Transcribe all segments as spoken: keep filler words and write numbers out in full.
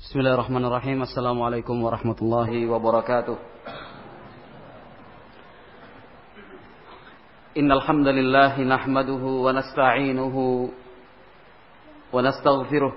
Bismillahirrahmanirrahim. Assalamualaikum warahmatullahi wabarakatuh. Innal hamdalillah nahmaduhu wa nasta'inuhu wa nastaghfiruh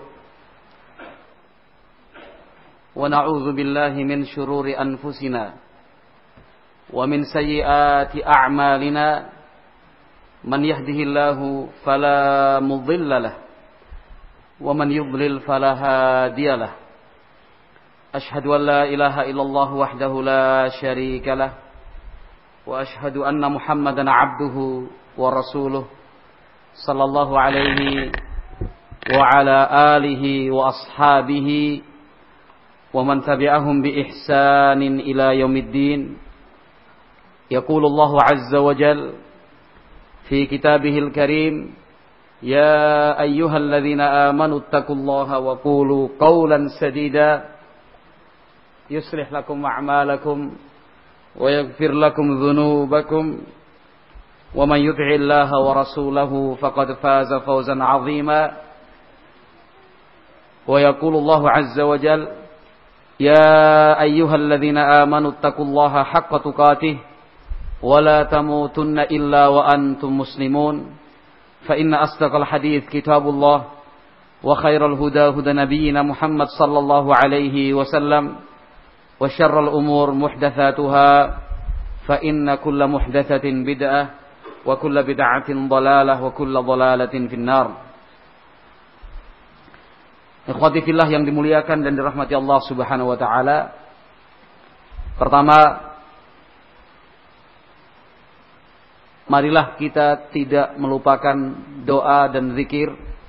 wa na'udzu billahi min shururi anfusina wa min sayyiati a'malina. Man yahdihillahu fala mudilla lahu wa man yudlil fala hadiya lahu. Ashhadu an la ilaha illallah wahdahu la syarika lah wa ashhadu anna Muhammadan abduhu wa rasuluh sallallahu alaihi wa ala alihi wa ashabihi wa man tabi'ahum bi ihsanin ila yaumiddin. Yaqulu Allahu azza wa jalla fi kitabihil karim, ya ayyuhalladzina amanu taqullaha wa qulu qawlan sadida yuslih lakum a'malakum wa yaghfir lakum dhunubakum wa man yuti'illaha wa rasulahu faqad faza fawzan 'azima. Wa yaqulu Allahu 'azza wa jalla, ya ayyuhalladzina amanu taqullaha haqqa tuqatih wa la tamutunna illa wa antum muslimun. Fa inna asdaqal hadits kitabullah wa khairal huda huda nabiyyina Muhammad sallallahu alaihi wasallam wa syarrul umur muhdatsatuha fa inna kulla muhdatsatin bid'ah wa kulla bid'atin dhalalah wa kulla dhalalatin finnar. Ikhwati fillah yang dimuliakan dan dirahmati Allah Subhanahu wa taala. Pertama, marilah kita tidak melupakan doa dan zikir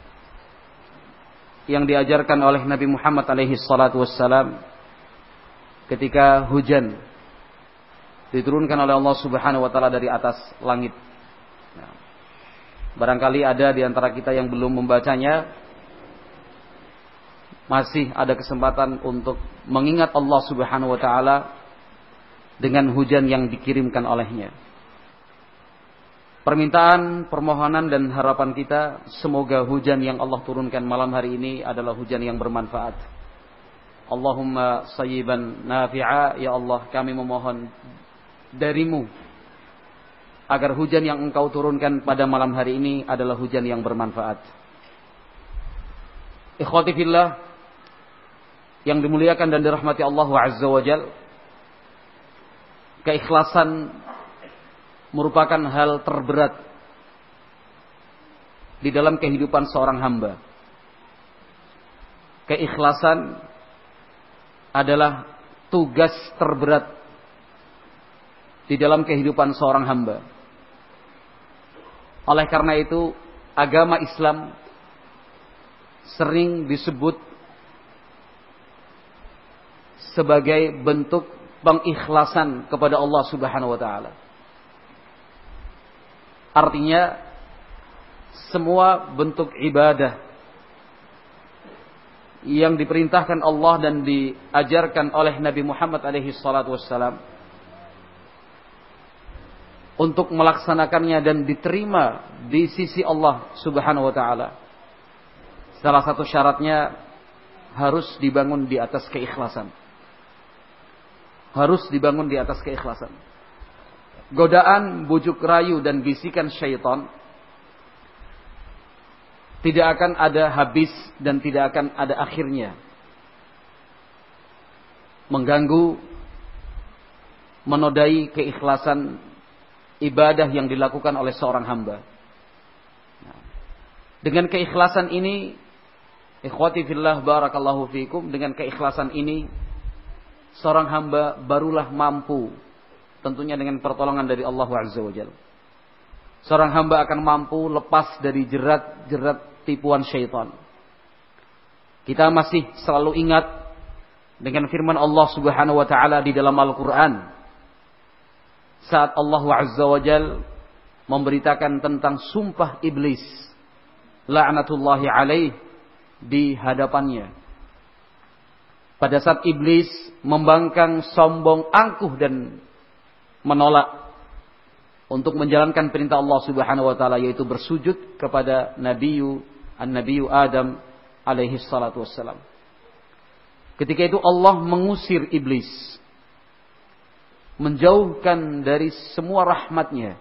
yang diajarkan oleh Nabi Muhammad alaihi salatu wassalam ketika hujan diturunkan oleh Allah Subhanahu wa taala dari atas langit. Nah, barangkali ada di antara kita yang belum membacanya, masih ada kesempatan untuk mengingat Allah Subhanahu wa taala dengan hujan yang dikirimkan olehnya. Permintaan, permohonan dan harapan kita, semoga hujan yang Allah turunkan malam hari ini adalah hujan yang bermanfaat. Allahumma sayyiban nafi'a, ya Allah kami memohon darimu agar hujan yang engkau turunkan pada malam hari ini adalah hujan yang bermanfaat. Ikhwati fillah yang dimuliakan dan dirahmati Allah Azza wa Jalla, keikhlasan merupakan hal terberat di dalam kehidupan seorang hamba. Keikhlasan adalah tugas terberat di dalam kehidupan seorang hamba. Oleh karena itu, agama Islam sering disebut sebagai bentuk pengikhlasan kepada Allah Subhanahu wa taala. Artinya, semua bentuk ibadah yang diperintahkan Allah dan diajarkan oleh Nabi Muhammad alaihi salatu wassalam untuk melaksanakannya dan diterima di sisi Allah Subhanahu wa taala, salah satu syaratnya harus dibangun di atas keikhlasan. Harus dibangun di atas keikhlasan. Godaan, bujuk rayu dan bisikan syaitan tidak akan ada habis dan tidak akan ada akhirnya. Mengganggu, menodai keikhlasan ibadah yang dilakukan oleh seorang hamba. Nah, dengan keikhlasan ini, ikhwati fillah barakallahu fikum, dengan keikhlasan ini seorang hamba barulah mampu, tentunya dengan pertolongan dari Allah Azza wa Jalla, seorang hamba akan mampu lepas dari jerat-jerat tipuan syaitan. Kita masih selalu ingat dengan firman Allah Subhanahu wa taala di dalam Al-Qur'an saat Allah Azza wa Jalla memberitakan tentang sumpah iblis la'natullahi alaih di hadapannya. Pada saat iblis membangkang, sombong, angkuh dan menolak untuk menjalankan perintah Allah Subhanahu wa taala, yaitu bersujud kepada Nabiyu An-Nabiyyu Adam alaihi salatu wassalam. Ketika itu Allah mengusir iblis, menjauhkan dari semua rahmatnya.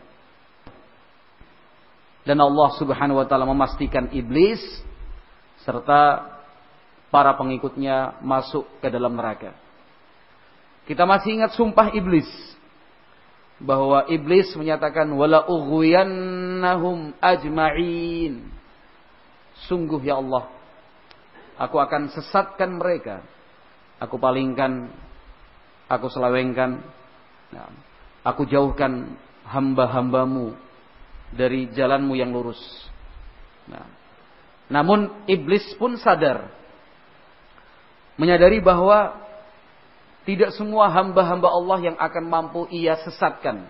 Dan Allah subhanahu wa ta'ala memastikan iblis serta para pengikutnya masuk ke dalam neraka. Kita masih ingat sumpah iblis, bahwa iblis menyatakan wala ughwiyannahum ajma'in. Sungguh ya Allah, aku akan sesatkan mereka. Aku palingkan, aku selewengkan, nah, aku jauhkan hamba-hambamu dari jalanmu yang lurus. Nah, namun iblis pun sadar, menyadari bahwa tidak semua hamba-hamba Allah yang akan mampu ia sesatkan.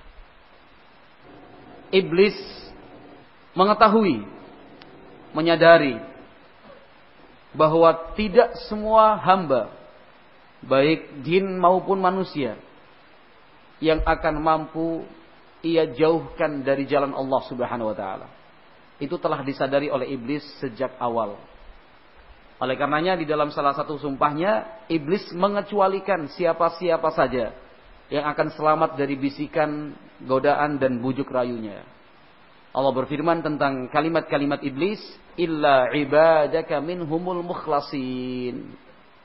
Iblis mengetahui, menyadari bahwa tidak semua hamba, baik jin maupun manusia, yang akan mampu ia jauhkan dari jalan Allah subhanahu wa ta'ala. Itu telah disadari oleh iblis sejak awal. Oleh karenanya di dalam salah satu sumpahnya, iblis mengecualikan siapa-siapa saja yang akan selamat dari bisikan, godaan dan bujuk rayunya. Allah berfirman tentang kalimat-kalimat iblis, illa ibadaka minhumul mukhlasin.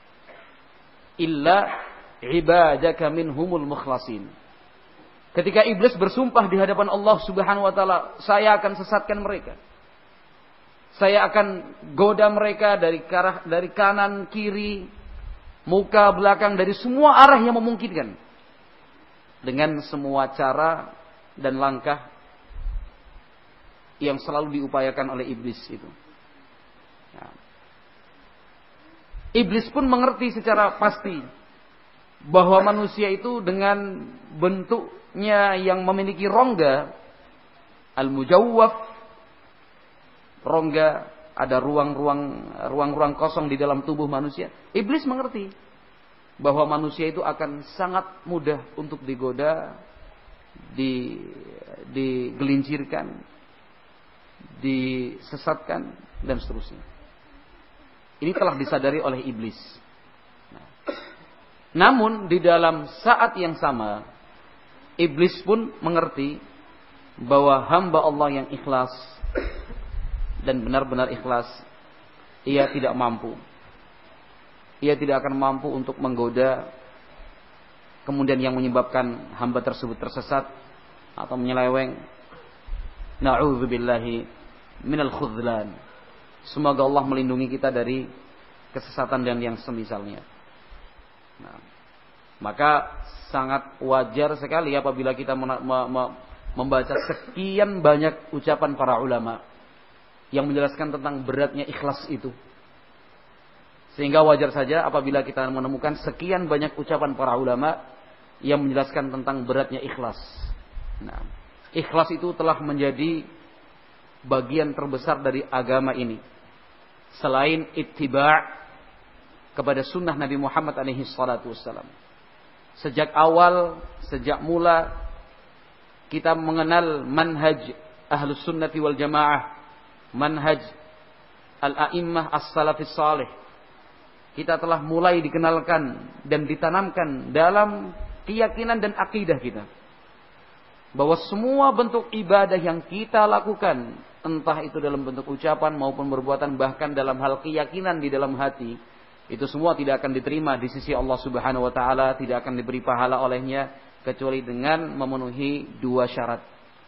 Illa ibadaka minhumul mukhlasin. Ketika iblis bersumpah di hadapan Allah subhanahu wa ta'ala, saya akan sesatkan mereka. Saya akan goda mereka dari arah, dari kanan, kiri, muka, belakang, dari semua arah yang memungkinkan. Dengan semua cara dan langkah yang selalu diupayakan oleh iblis itu. Ya. Iblis pun mengerti secara pasti bahwa manusia itu dengan bentuknya yang memiliki rongga, al-mujawwaf, rongga, ada ruang-ruang ruang-ruang kosong di dalam tubuh manusia. Iblis mengerti bahwa manusia itu akan sangat mudah untuk digoda, di digelincirkan, disesatkan dan seterusnya. Ini telah disadari oleh iblis. Nah, namun di dalam saat yang sama, iblis pun mengerti bahwa hamba Allah yang ikhlas dan benar-benar ikhlas, ia tidak mampu. Ia tidak akan mampu untuk menggoda, kemudian yang menyebabkan hamba tersebut tersesat atau menyeleweng. Na'udzubillahi minal khudlan. Semoga Allah melindungi kita dari kesesatan dan yang semisalnya. Nah, maka sangat wajar sekali apabila kita membaca sekian banyak ucapan para ulama yang menjelaskan tentang beratnya ikhlas itu. Sehingga wajar saja apabila kita menemukan sekian banyak ucapan para ulama yang menjelaskan tentang beratnya ikhlas. Nah, ikhlas itu telah menjadi bagian terbesar dari agama ini. Selain ittiba' kepada sunnah Nabi Muhammad alaihi salatu wassalam. Sejak awal, sejak mula kita mengenal manhaj ahlus sunnati wal jamaah, manhaj al-a'immah as-salafis salih. Kita telah mulai dikenalkan dan ditanamkan dalam keyakinan dan akidah kita bahwa semua bentuk ibadah yang kita lakukan, entah itu dalam bentuk ucapan maupun perbuatan, bahkan dalam hal keyakinan di dalam hati, itu semua tidak akan diterima di sisi Allah Subhanahu wa taala, tidak akan diberi pahala olehnya kecuali dengan memenuhi dua syarat.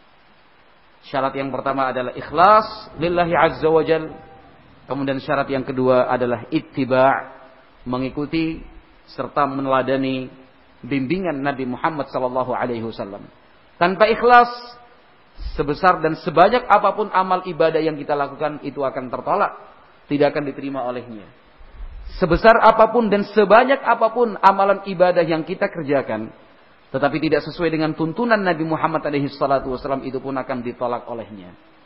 Syarat yang pertama adalah ikhlas lillahi azza wa jal. Kemudian syarat yang kedua adalah ittiba', mengikuti serta meneladani bimbingan Nabi Muhammad sallallahu alaihi wasallam. Tanpa ikhlas, sebesar dan sebanyak apapun amal ibadah yang kita lakukan itu akan tertolak, tidak akan diterima olehnya. Sebesar apapun dan sebanyak apapun amalan ibadah yang kita kerjakan, tetapi tidak sesuai dengan tuntunan Nabi Muhammad alaihi salatu wasallam, itu pun akan ditolak olehnya.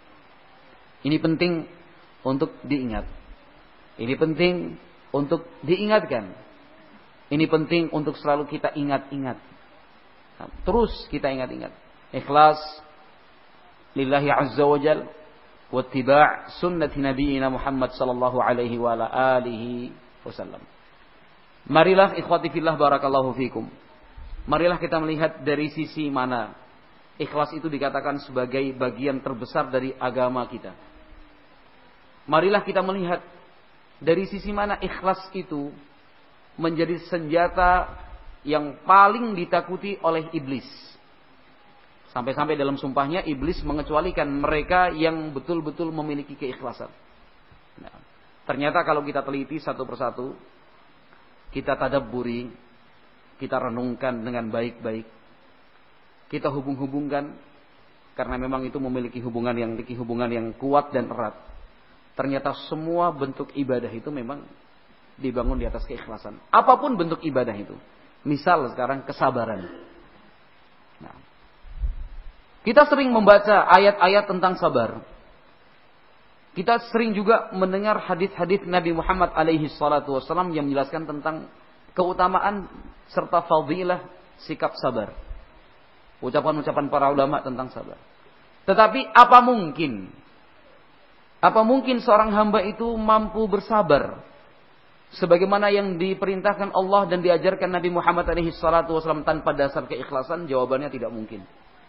Ini penting untuk diingat. Ini penting untuk diingatkan. Ini penting untuk selalu kita ingat-ingat. Nah, terus kita ingat-ingat. Ikhlas lillahi azza wa jal wa ittiba' sunnati nabiyina Muhammad sallallahu alaihi wa ala alihi wasallam. Marilah ikhwati fillah barakallahu fikum. Marilah kita melihat dari sisi mana ikhlas itu dikatakan sebagai bagian terbesar dari agama kita. Marilah kita melihat dari sisi mana ikhlas itu menjadi senjata yang paling ditakuti oleh iblis. Sampai-sampai dalam sumpahnya iblis mengecualikan mereka yang betul-betul memiliki keikhlasan. Nah, ternyata kalau kita teliti satu persatu, kita tadabburi, kita renungkan dengan baik-baik, kita hubung-hubungkan, karena memang itu memiliki hubungan yang memiliki hubungan yang kuat dan erat. Ternyata semua bentuk ibadah itu memang dibangun di atas keikhlasan. Apapun bentuk ibadah itu. Misal sekarang kesabaran. Nah, kita sering membaca ayat-ayat tentang sabar. Kita sering juga mendengar hadis-hadis Nabi Muhammad alaihi salatu wasallam yang menjelaskan tentang keutamaan serta fadilah sikap sabar. Ucapan-ucapan para ulama tentang sabar. Tetapi apa mungkin? Apa mungkin seorang hamba itu mampu bersabar sebagaimana yang diperintahkan Allah dan diajarkan Nabi Muhammad alaihi salatu wasallam tanpa dasar keikhlasan? Jawabannya tidak mungkin.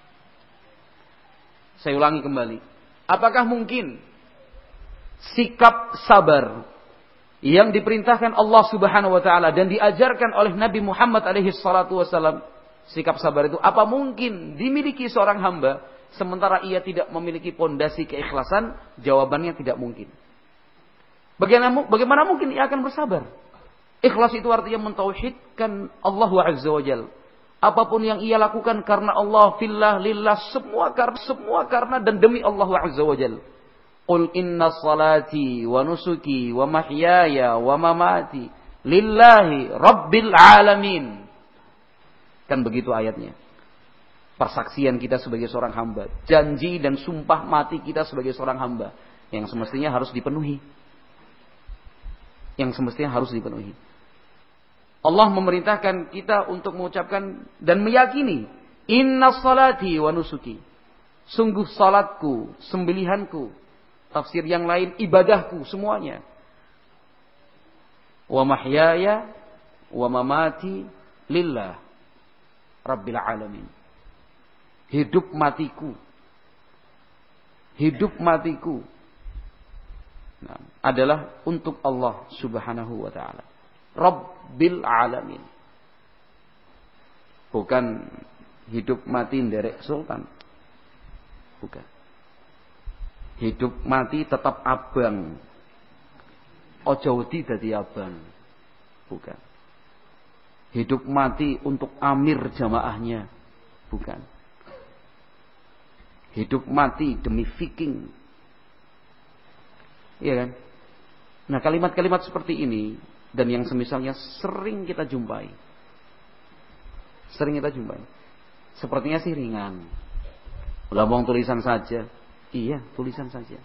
Saya ulangi kembali. Apakah mungkin sikap sabar yang diperintahkan Allah Subhanahu wa taala dan diajarkan oleh Nabi Muhammad alaihi salatu wasallam, sikap sabar itu apa mungkin dimiliki seorang hamba sementara ia tidak memiliki pondasi keikhlasan? Jawabannya tidak mungkin. Bagaimana, bagaimana mungkin ia akan bersabar? Ikhlas itu artinya mentauhidkan Allah Azza wa Jalla. Apapun yang ia lakukan karena Allah, fillah, lillah, semua karena semua karena dan demi Allah Azza wa Jalla. Qul inna salati wa nusuki wa mahyaya wa mamati lillahi rabbil alamin. Kan begitu ayatnya. Persaksian kita sebagai seorang hamba, janji dan sumpah mati kita sebagai seorang hamba yang semestinya harus dipenuhi. Yang semestinya harus dipenuhi. Allah memerintahkan kita untuk mengucapkan dan meyakini inna salati wa nusuki. Sungguh salatku, sembelihanku, tafsir yang lain ibadahku semuanya. Wa mahyaya wa mamati lillah rabbil alamin. Hidup matiku. Hidup matiku nah, adalah untuk Allah Subhanahu wa taala. Rabbil alamin. Bukan hidup mati nderek sultan. Bukan. Hidup mati tetap abang. Ojo wedi dadi abang. Bukan. Hidup mati untuk amir jamaahnya. Bukan. Hidup mati demi viking. Iya kan? Nah, kalimat-kalimat seperti ini dan yang semisalnya sering kita jumpai. Sering kita jumpai. Sepertinya sih ringan. Lambang tulisan saja. Iya, tulisan saja.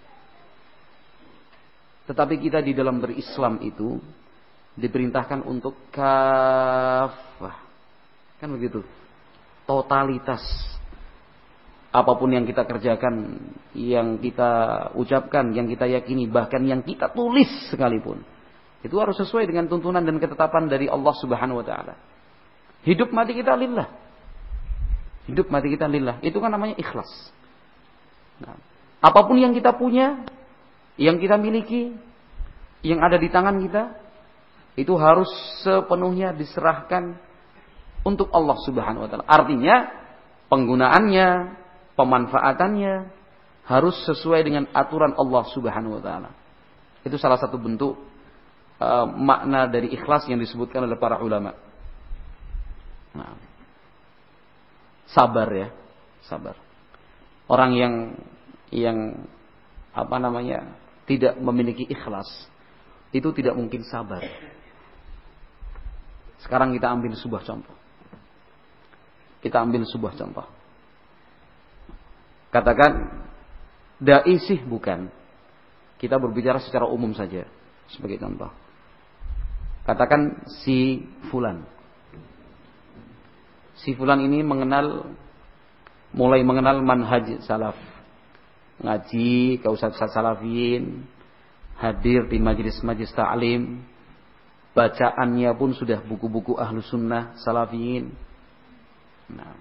Tetapi kita di dalam berislam itu diperintahkan untuk kafah. Kan begitu. Totalitas. Apapun yang kita kerjakan, yang kita ucapkan, yang kita yakini, bahkan yang kita tulis sekalipun, itu harus sesuai dengan tuntunan dan ketetapan dari Allah Subhanahu wa taala. Hidup mati kita lillah. Hidup mati kita lillah. Itu kan namanya ikhlas. Nah, apapun yang kita punya, yang kita miliki, yang ada di tangan kita, itu harus sepenuhnya diserahkan untuk Allah Subhanahu wa taala. Artinya penggunaannya, pemanfaatannya harus sesuai dengan aturan Allah Subhanahu wa taala. Itu salah satu bentuk uh, makna dari ikhlas yang disebutkan oleh para ulama. Nah, sabar ya, sabar. Orang yang yang apa namanya tidak memiliki ikhlas itu tidak mungkin sabar. Sekarang kita ambil sebuah contoh. Kita ambil sebuah contoh. Katakan dai sih bukan. Kita berbicara secara umum saja sebagai contoh. Katakan si fulan. Si fulan ini mengenal mulai mengenal manhaj salaf. Ngaji ke ustaz-ustaz salafin, hadir di majelis-majelis ta'lim, bacaannya pun sudah buku-buku ahlu sunnah salafiyin. Nah,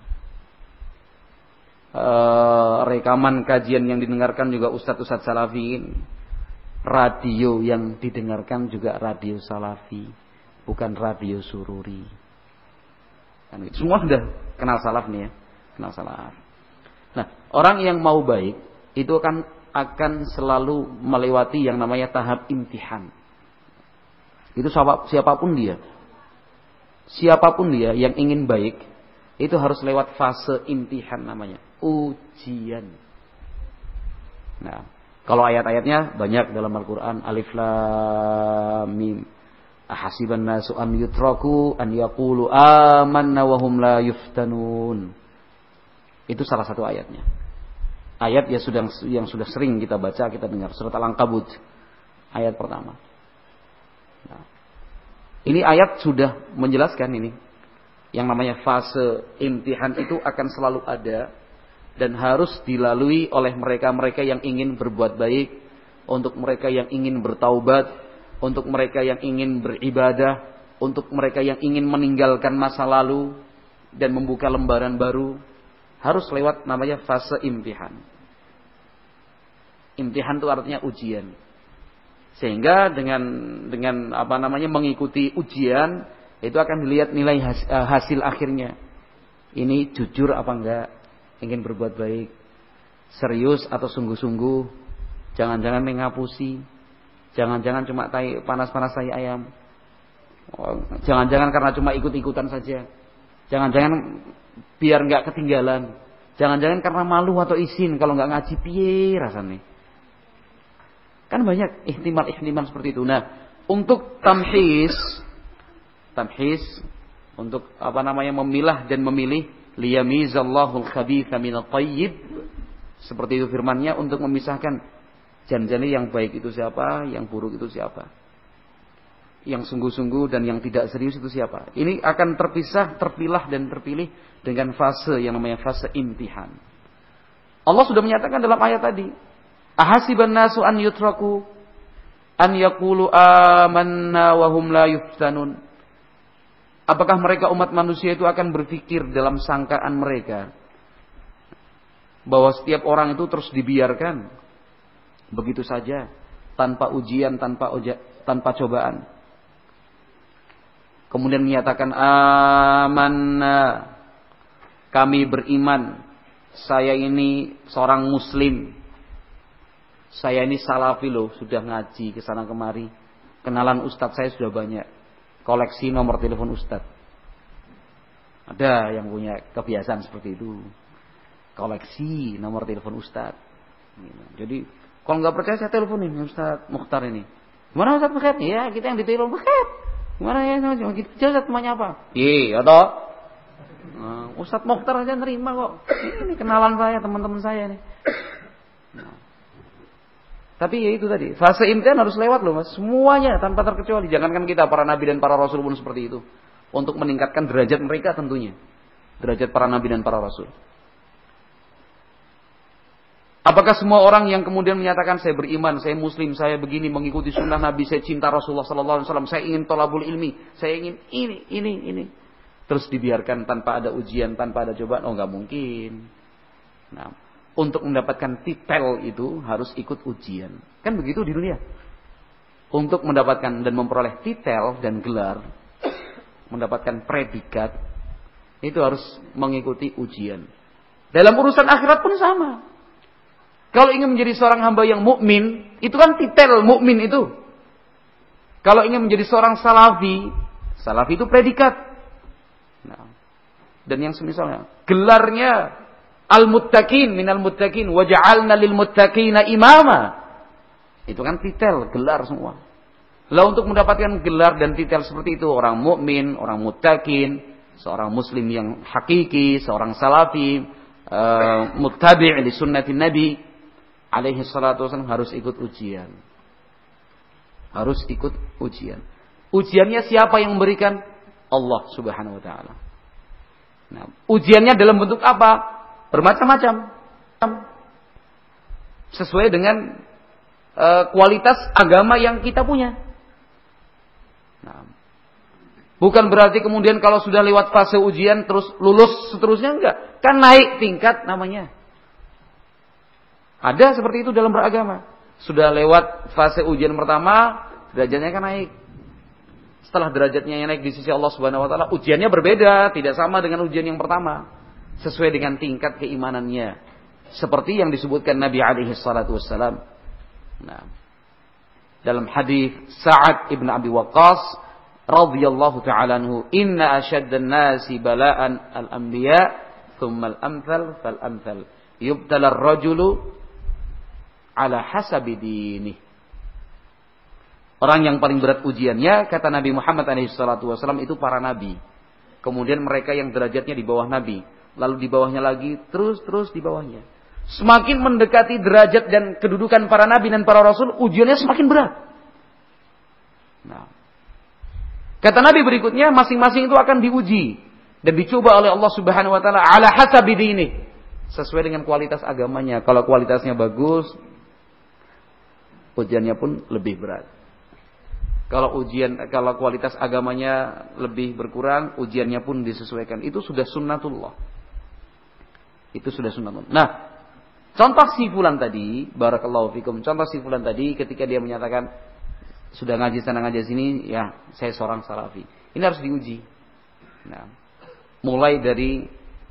e, rekaman kajian yang didengarkan juga ustadz-ustadz salafiyin. Radio yang didengarkan juga radio salafi, bukan radio sururi. Kan gitu. Semua sudah kenal salaf nih ya, kenal salaf. Nah, orang yang mau baik itu akan akan selalu melewati yang namanya tahap imtihan. Itu siapapun dia. Siapapun dia yang ingin baik, itu harus lewat fase imtihan namanya. Ujian. Nah, kalau ayat-ayatnya banyak dalam Al-Quran. Alif Lam Mim. Ahasiban nasu an yutraku an yaqulu amanna wa hum la yuftanun. Itu salah satu ayatnya. Ayat yang sudah, yang sudah sering kita baca, kita dengar. Surat Al-Ankabut. Ayat pertama. Nah, ini ayat sudah menjelaskan ini. Yang namanya fase imtihan itu akan selalu ada. Dan harus dilalui oleh mereka-mereka yang ingin berbuat baik. Untuk mereka yang ingin bertaubat. Untuk mereka yang ingin beribadah. Untuk mereka yang ingin meninggalkan masa lalu. Dan membuka lembaran baru. Harus lewat namanya fase imtihan. Imtihan itu artinya ujian. Sehingga dengan dengan apa namanya mengikuti ujian itu akan dilihat nilai hasil, hasil akhirnya. Ini jujur apa enggak, ingin berbuat baik, serius atau sungguh-sungguh, jangan-jangan mengapusi, jangan-jangan cuma tai panas-panas tai ayam, jangan-jangan karena cuma ikut-ikutan saja, jangan-jangan biar enggak ketinggalan, jangan-jangan karena malu atau izin kalau enggak ngaji piye rasanya. Kan banyak ihtimal-ihtimal seperti itu. Nah, untuk tamhis, tamhis untuk apa namanya memilah dan memilih, liyamizallahu al-khabitha minat thayyib. Seperti itu firman-Nya, untuk memisahkan janjani yang baik itu siapa, yang buruk itu siapa. Yang sungguh-sungguh dan yang tidak serius itu siapa. Ini akan terpisah, terpilah dan terpilih dengan fase yang namanya fase imtihan. Allah sudah menyatakan dalam ayat tadi, ahasiban nasu an yutraku an yaqulu amanna wa hum la yuftanun. Apakah mereka umat manusia itu akan berpikir dalam sangkaan mereka bahwa setiap orang itu terus dibiarkan begitu saja tanpa ujian, tanpa uja, tanpa cobaan. Kemudian menyatakan amanna, kami beriman, saya ini seorang muslim. Saya ini salafi loh, sudah ngaji kesana kemari. Kenalan ustadz saya sudah banyak. Koleksi nomor telepon ustadz. Ada yang punya kebiasaan seperti itu. Koleksi nomor telepon ustadz. Jadi kalau nggak percaya saya teleponin Ustadz Mukhtar ini. Gimana Ustadz Mukhtar? Ya kita yang ditelepon Mukhtar. Gimana ya? Jauh Ustadz namanya apa? Iya, atau nah, Ustadz Mukhtar aja nerima kok. Ini kenalan saya, teman-teman saya nih. Nah. Tapi ya itu tadi, fase imtihan harus lewat loh mas, semuanya tanpa terkecuali. Jangankan kita, para nabi dan para rasul pun seperti itu. Untuk meningkatkan derajat mereka tentunya. Derajat para nabi dan para rasul. Apakah semua orang yang kemudian menyatakan saya beriman, saya muslim, saya begini, mengikuti sunnah nabi, saya cinta Rasulullah sallallahu alaihi wasallam, saya ingin thalabul ilmi, saya ingin ini, ini, ini. Terus dibiarkan tanpa ada ujian, tanpa ada cobaan? Oh enggak mungkin. Nah, untuk mendapatkan titel itu harus ikut ujian. Kan begitu di dunia. Untuk mendapatkan dan memperoleh titel dan gelar, mendapatkan predikat, itu harus mengikuti ujian. Dalam urusan akhirat pun sama. Kalau ingin menjadi seorang hamba yang mukmin, itu kan titel mukmin itu. Kalau ingin menjadi seorang salafi, salafi itu predikat. Nah, dan yang semisalnya, gelarnya al-muttaqin minal muttaqin wa ja'alna lil muttaqina imama. Itu kan titel, gelar semua. Lah untuk mendapatkan gelar dan titel seperti itu, orang mukmin, orang muttaqin, seorang muslim yang hakiki, seorang salafi, uh, muttabi' li sunnatin nabi alaihi salatu wasallam harus ikut ujian. Harus ikut ujian. Ujiannya siapa yang memberikan? Allah Subhanahu wa taala. Nah, ujiannya dalam bentuk apa? Bermacam-macam. Sesuai dengan uh, kualitas agama yang kita punya. Nah, Bukan berarti kemudian kalau sudah lewat fase ujian terus lulus seterusnya, enggak. Kan naik tingkat namanya. Ada seperti itu dalam beragama. Sudah lewat fase ujian pertama, derajatnya kan naik. Setelah derajatnya yang naik di sisi Allah Subhanahu wa taala, ujiannya berbeda, tidak sama dengan ujian yang pertama. Sesuai dengan tingkat keimanannya. Seperti yang disebutkan Nabi alaihi salatu wassalam. Nah, dalam hadis Sa'ad ibn Abi Waqqas radhiyallahu ta'ala anhu, inna asyaddan nasi bala'an al-anbiya thumma al-amthal fal-amthal yubtala ar-rajulu ala hasabi dinih. Orang yang paling berat ujiannya, kata Nabi Muhammad alaihi salatu wasallam, itu para nabi. Kemudian mereka yang derajatnya di bawah nabi, lalu di bawahnya lagi, terus-terus di bawahnya. Semakin mendekati derajat dan kedudukan para nabi dan para rasul, ujiannya semakin berat. Nah, kata Nabi berikutnya, masing-masing itu akan diuji dan dicoba oleh Allah Subhanahu wa taala ala hasabi dinih, sesuai dengan kualitas agamanya. Kalau kualitasnya bagus, ujiannya pun lebih berat. Kalau ujian kalau kualitas agamanya lebih berkurang, ujiannya pun disesuaikan. Itu sudah sunnatullah. Itu sudah sunnatullah. Nah, contoh si fulan tadi, barakallahu fikum, contoh si fulan tadi ketika dia menyatakan sudah ngaji sana ngaji sini, ya saya seorang salafi. Ini harus diuji. Nah, mulai dari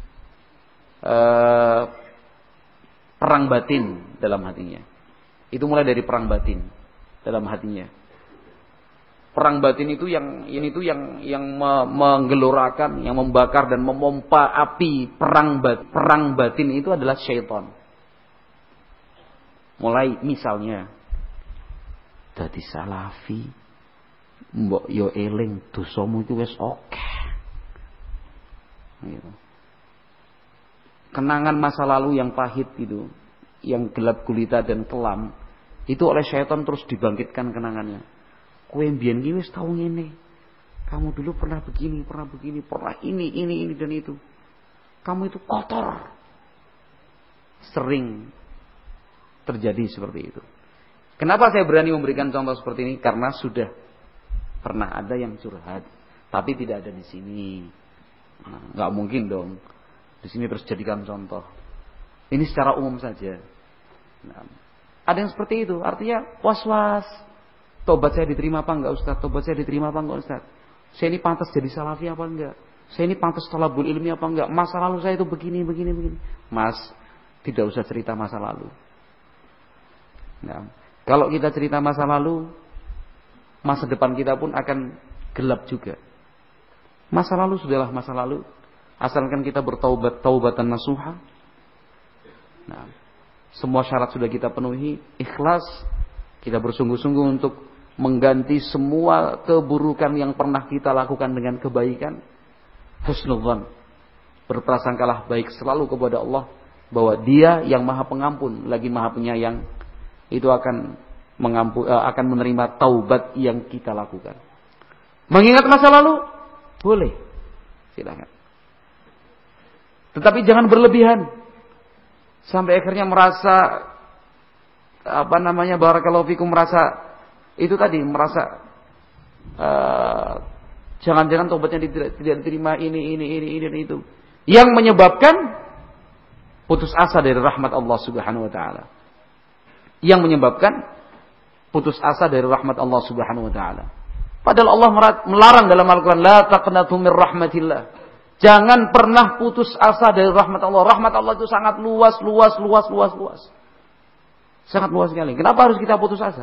uh, perang batin dalam hatinya. Itu mulai dari perang batin dalam hatinya. Perang batin itu yang ini itu yang yang menggelorakan, yang membakar dan memompa api perang bat, perang batin itu adalah syaitan. Mulai misalnya dadi salafi, mbok yo eling dosamu itu wis akeh. Gitu. Kenangan masa lalu yang pahit itu, yang gelap gulita dan kelam, itu oleh syaitan terus dibangkitkan kenangannya. Kowe mbiyen ki wis tau ngene. Kamu dulu pernah begini, pernah begini, pernah ini, ini, ini dan itu. Kamu itu kotor. Sering terjadi seperti itu. Kenapa saya berani memberikan contoh seperti ini? Karena sudah pernah ada yang curhat, tapi tidak ada di sini. Nah, nggak mungkin dong. Di sini terus jadikan contoh. Ini secara umum saja. Nah, ada yang seperti itu. Artinya was-was. Tobat saya diterima apa enggak Ustaz? Tobat saya diterima apa enggak Ustaz? Saya ini pantas jadi salafi apa enggak? Saya ini pantas thalabul ilmi apa enggak? Masa lalu saya itu begini, begini, begini. Mas, tidak usah cerita masa lalu. Nah, kalau kita cerita masa lalu, masa depan kita pun akan gelap juga. Masa lalu sudahlah masa lalu. Asalkan kita bertaubat, taubatan nasuha. Nah, semua syarat sudah kita penuhi, ikhlas, kita bersungguh-sungguh untuk mengganti semua keburukan yang pernah kita lakukan dengan kebaikan. Husnudzan, berprasangkalah baik selalu kepada Allah, bahwa Dia yang Maha Pengampun lagi Maha Penyayang, itu akan mengampun, akan menerima taubat yang kita lakukan. Mengingat masa lalu boleh, silakan. Tetapi jangan berlebihan sampai akhirnya merasa apa namanya barakallahu fikum, merasa itu tadi, merasa uh, jangan-jangan tobatnya tidak, tidak diterima, ini ini ini ini dan itu, yang menyebabkan putus asa dari rahmat Allah Subhanahu wa taala. Yang menyebabkan putus asa dari rahmat Allah Subhanahu wa taala. Padahal Allah melarang dalam Al-Qur'an, la taqnatu min rahmatillah. Jangan pernah putus asa dari rahmat Allah. Rahmat Allah itu sangat luas, luas, luas, luas, luas. Sangat luas sekali. Kenapa harus kita putus asa?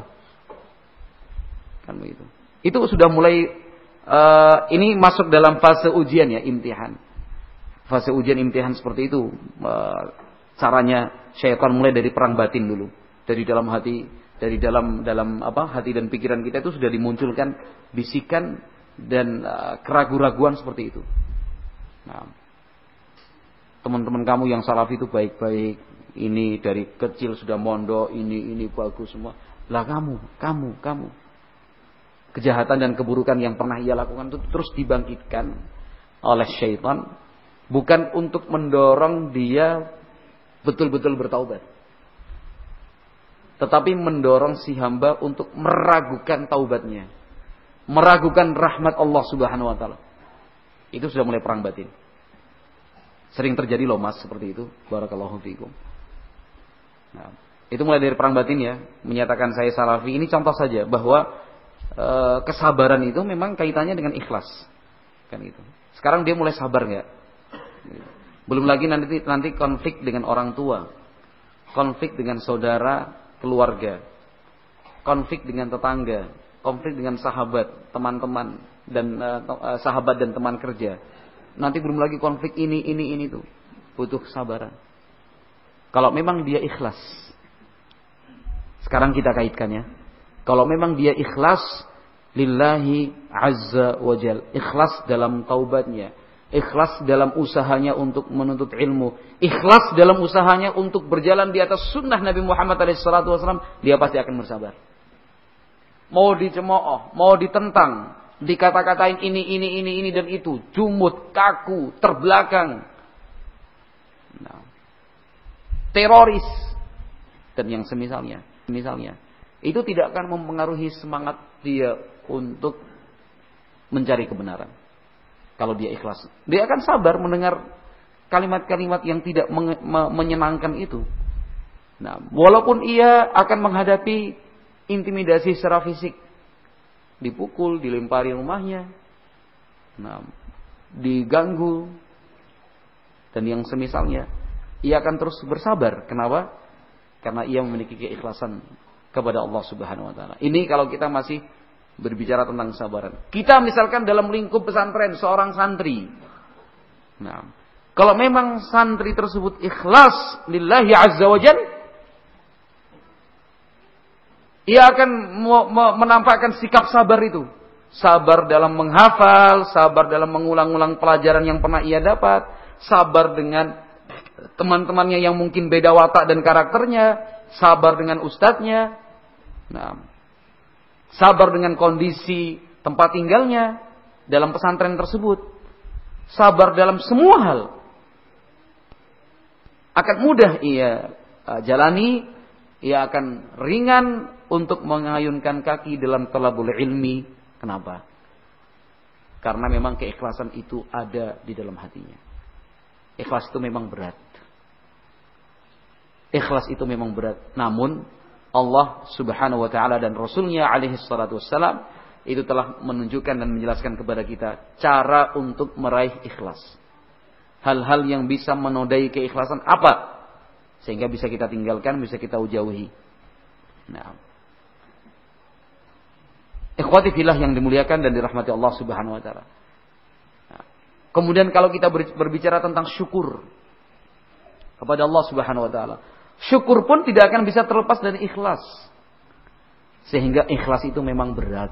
Kan begitu. Itu sudah mulai uh, ini masuk dalam fase ujian ya, imtihan. Fase ujian imtihan seperti itu. Uh, caranya syaitan mulai dari perang batin dulu. Dari dalam hati, dari dalam dalam apa? hati dan pikiran kita itu sudah dimunculkan bisikan dan uh, keraguan-raguan seperti itu. Nah, teman-teman kamu yang salafi itu baik-baik, ini dari kecil sudah mondok, ini ini bagus semua. Lah kamu, kamu, kamu. Kejahatan dan keburukan yang pernah ia lakukan itu terus dibangkitkan oleh syaitan, bukan untuk mendorong dia betul-betul bertaubat, tetapi mendorong si hamba untuk meragukan taubatnya. meragukan rahmat Allah Subhanahu wa taala. Itu sudah mulai perang batin. Sering terjadi loh Mas seperti itu. Barakallahu fiikum. Nah, itu mulai dari perang batin ya, menyatakan saya salafi. Ini contoh saja bahwa e, kesabaran itu memang kaitannya dengan ikhlas. Kan itu. Sekarang dia mulai sabar enggak? Belum lagi nanti nanti konflik dengan orang tua. Konflik dengan saudara, keluarga. Konflik dengan tetangga, konflik dengan sahabat, teman-teman dan uh, sahabat dan teman kerja. Nanti belum lagi konflik ini, ini, ini tuh. Butuh kesabaran. Kalau memang dia ikhlas. Sekarang kita kaitkannya. Kalau memang dia ikhlas lillahi azza wa jal. Ikhlas dalam taubatnya. Ikhlas dalam usahanya untuk menuntut ilmu. Ikhlas dalam usahanya untuk berjalan di atas sunnah Nabi Muhammad shallallahu alaihi wasallam. Dia pasti akan bersabar. Mau dicemooh, mau ditentang. Dikata-katain ini, ini, ini, ini dan itu. Jumud, kaku, terbelakang. Nah, teroris. Dan yang semisalnya. Misalnya. Itu tidak akan mempengaruhi semangat dia untuk mencari kebenaran. Kalau dia ikhlas. Dia akan sabar mendengar kalimat-kalimat yang tidak menyenangkan itu. Nah, walaupun ia akan menghadapi intimidasi secara fisik. Dipukul, dilempari rumahnya, nah, diganggu, dan yang semisalnya, ia akan terus bersabar. Kenapa? Karena ia memiliki keikhlasan kepada Allah Subhanahu wa taala. Ini kalau kita masih berbicara tentang kesabaran. Kita misalkan dalam lingkup pesantren seorang santri. Nah, kalau memang santri tersebut ikhlas lillahi azza wajalla, ia akan menampakkan sikap sabar itu. Sabar dalam menghafal, sabar dalam mengulang-ulang pelajaran yang pernah ia dapat, sabar dengan teman-temannya yang mungkin beda watak dan karakternya, sabar dengan ustadznya, nah, sabar dengan kondisi tempat tinggalnya dalam pesantren tersebut, sabar dalam semua hal. Akan mudah ia jalani, ia akan ringan untuk mengayunkan kaki dalam talabul ilmi. Kenapa? Karena memang keikhlasan itu ada di dalam hatinya. Ikhlas itu memang berat. Ikhlas itu memang berat. Namun Allah Subhanahu wa taala dan Rasulnya alaihi salatu wassalam itu telah menunjukkan dan menjelaskan kepada kita cara untuk meraih ikhlas. Hal-hal yang bisa menodai keikhlasan apa? Sehingga bisa kita tinggalkan, bisa kita jauhi. Nah, ikhwati fillah yang dimuliakan dan dirahmati Allah Subhanahu wa taala. Nah, kemudian kalau kita berbicara tentang syukur kepada Allah Subhanahu wa taala, syukur pun tidak akan bisa terlepas dari ikhlas. Sehingga ikhlas itu memang berat.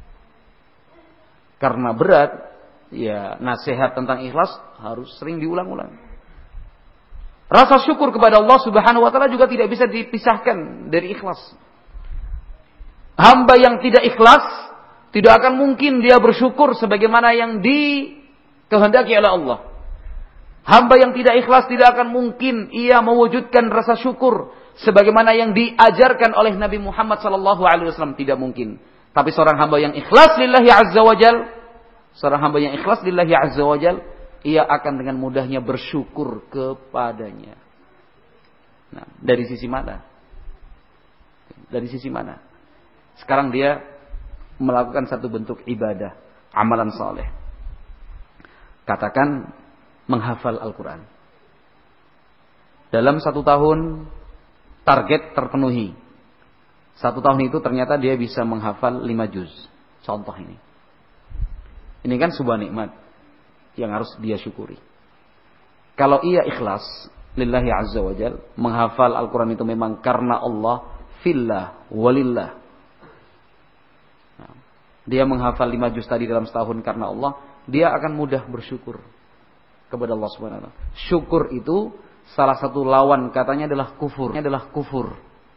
Karena berat, ya nasihat tentang ikhlas harus sering diulang-ulang. Rasa syukur kepada Allah Subhanahu wa taala juga tidak bisa dipisahkan dari ikhlas. Hamba yang tidak ikhlas tidak akan mungkin dia bersyukur sebagaimana yang dikehendaki oleh Allah. Hamba yang tidak ikhlas tidak akan mungkin ia mewujudkan rasa syukur sebagaimana yang diajarkan oleh Nabi Muhammad sallallahu alaihi wasallam, tidak mungkin. Tapi seorang hamba yang ikhlas lillahi azza wajal, seorang hamba yang ikhlas lillahi azza wajal, ia akan dengan mudahnya bersyukur kepadanya. Nah, dari sisi mana? Dari sisi mana? Sekarang dia melakukan satu bentuk ibadah, amalan saleh. Katakan menghafal Al-Quran. Dalam satu tahun target terpenuhi. Satu tahun itu ternyata dia bisa menghafal lima juz. Contoh ini. Ini kan sebuah nikmat yang harus dia syukuri. Kalau ia ikhlas lillahi azza wajal, menghafal Al-Quran itu memang karena Allah, fillah, walillah. Dia menghafal lima juz tadi dalam setahun karena Allah, dia akan mudah bersyukur kepada Allah Subhanahu wa taala. Syukur itu salah satu lawan katanya adalah kufur. Ini adalah kufur.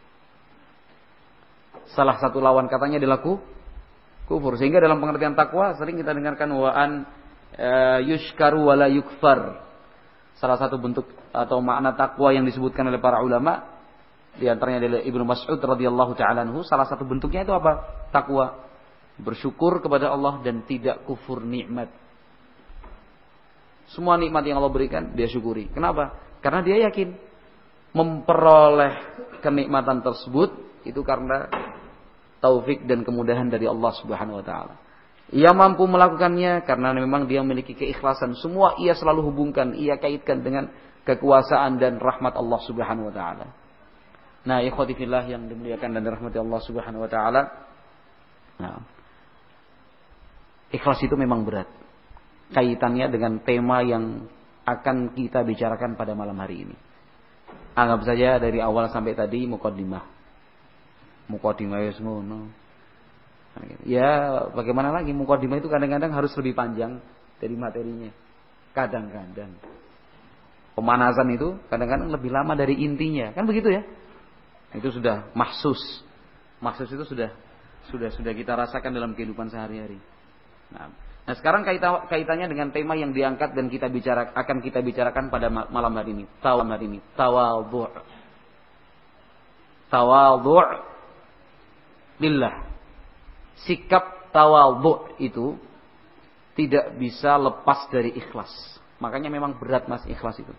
Salah satu lawan katanya adalah ku, kufur. Sehingga dalam pengertian takwa sering kita dengarkan waan e, yushkaru wala yukfar. Salah satu bentuk atau makna takwa yang disebutkan oleh para ulama, di antaranya adalah Ibnu Mas'ud radhiyallahu taala anhu, salah satu bentuknya itu apa? Takwa. bersyukur kepada Allah dan tidak kufur nikmat. Semua nikmat yang Allah berikan dia syukuri. Kenapa? Karena dia yakin memperoleh kenikmatan tersebut itu karena taufik dan kemudahan dari Allah Subhanahu wa taala. Ia mampu melakukannya karena memang dia memiliki keikhlasan. Semua ia selalu hubungkan, ia kaitkan dengan kekuasaan dan rahmat Allah Subhanahu wa taala. Nah, ikhwati fillah yang dimuliakan dan dirahmati Allah Subhanahu wa taala. Nah, ikhlas itu memang berat. Kaitannya dengan tema yang akan kita bicarakan pada malam hari ini. Anggap saja dari awal sampai tadi muqaddimah. Muqaddimah ya semono. Ya, bagaimana lagi muqaddimah itu kadang-kadang harus lebih panjang dari materinya. Kadang-kadang. Pemanasan itu kadang-kadang lebih lama dari intinya. Kan begitu ya? Itu sudah mahsus. Mahsus itu sudah sudah sudah kita rasakan dalam kehidupan sehari-hari. Nah, nah sekarang kaitan, kaitannya dengan tema yang diangkat dan kita bicara akan kita bicarakan pada malam hari ini. Malam hari ini, tawadhu'. Tawadhu' lillah. Sikap tawadhu' itu tidak bisa lepas dari ikhlas. Makanya memang berat Mas ikhlas itu.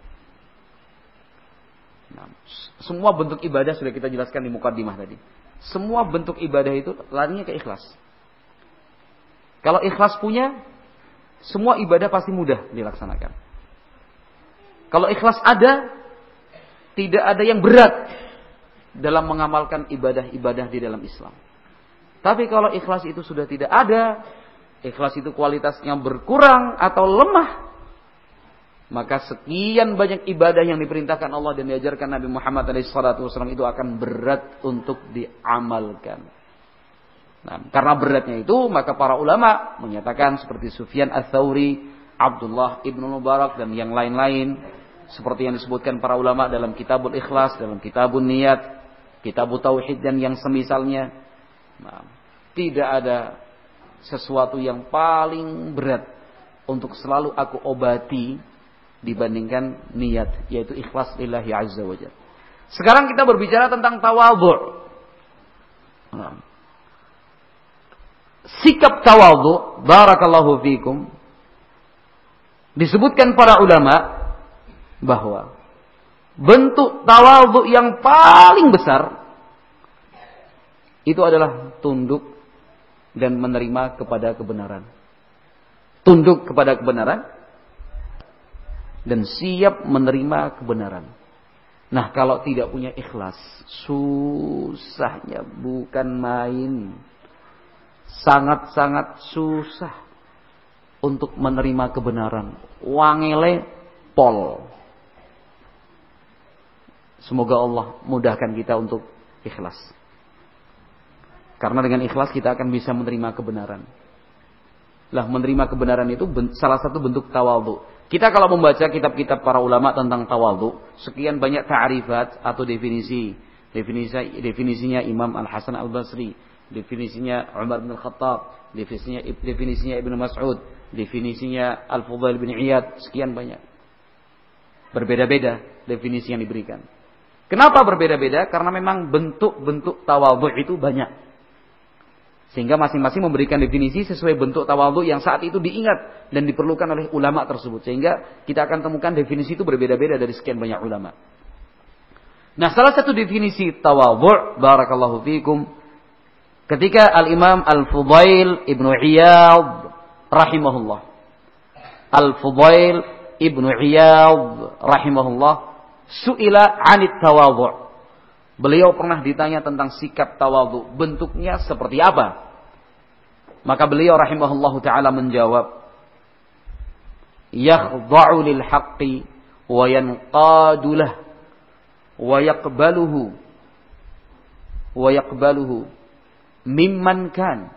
Nah, semua bentuk ibadah sudah kita jelaskan di muqaddimah tadi. Semua bentuk ibadah itu larinya ke ikhlas. Kalau ikhlas punya, semua ibadah pasti mudah dilaksanakan. Kalau ikhlas ada, tidak ada yang berat dalam mengamalkan ibadah-ibadah di dalam Islam. Tapi kalau ikhlas itu sudah tidak ada, ikhlas itu kualitasnya berkurang atau lemah, maka sekian banyak ibadah yang diperintahkan Allah dan diajarkan Nabi Muhammad shallallahu alaihi wasallam itu akan berat untuk diamalkan. Nah, karena beratnya itu, maka para ulama menyatakan seperti Sufyan Ats-Tsauri, Abdullah ibnu Mubarak dan yang lain-lain, seperti yang disebutkan para ulama dalam Kitabul Ikhlas, dalam Kitabun Niyat, Kitabut Tauhid dan yang semisalnya. Nah, tidak ada sesuatu yang paling berat untuk selalu aku obati dibandingkan niat, yaitu ikhlas lillahi azza wa jalla. Sekarang kita berbicara tentang tawadhu'. Nah, sikap tawadhu', barakallahu fikum, disebutkan para ulama bahwa bentuk tawadhu' yang paling besar itu adalah tunduk dan menerima kepada kebenaran. Tunduk kepada kebenaran dan siap menerima kebenaran. Nah, kalau tidak punya ikhlas, susahnya bukan main. Sangat-sangat susah untuk menerima kebenaran. Wangele pol. Semoga Allah mudahkan kita untuk ikhlas. Karena dengan ikhlas kita akan bisa menerima kebenaran. Lah, menerima kebenaran itu salah satu bentuk tawadhu. Kita kalau membaca kitab-kitab para ulama tentang tawadhu, sekian banyak ta'rifat atau definisi. Definisi definisinya Imam Al-Hasan Al-Basri, definisinya Umar bin Khattab, definisinya definisinya Ibnu Mas'ud, definisinya Al-Fudail bin Iyad, sekian banyak. Berbeda-beda definisi yang diberikan. Kenapa berbeda-beda? Karena memang bentuk-bentuk tawadhu itu banyak. Sehingga masing-masing memberikan definisi sesuai bentuk tawadhu yang saat itu diingat dan diperlukan oleh ulama tersebut. Sehingga kita akan temukan definisi itu berbeda-beda dari sekian banyak ulama. Nah, salah satu definisi tawadhu', barakallahu fikum, ketika Al-Imam Al-Fudail Ibnu Iyad rahimahullah. Al-Fudail Ibnu Iyad rahimahullah su'ila 'anit tawadhu'. Beliau pernah ditanya tentang sikap tawadhu, bentuknya seperti apa? Maka beliau rahimahullahu taala menjawab, yakhda'u lil haqqi wa yanqadu lah wa yaqbaluhu wa yaqbaluhu mimman kan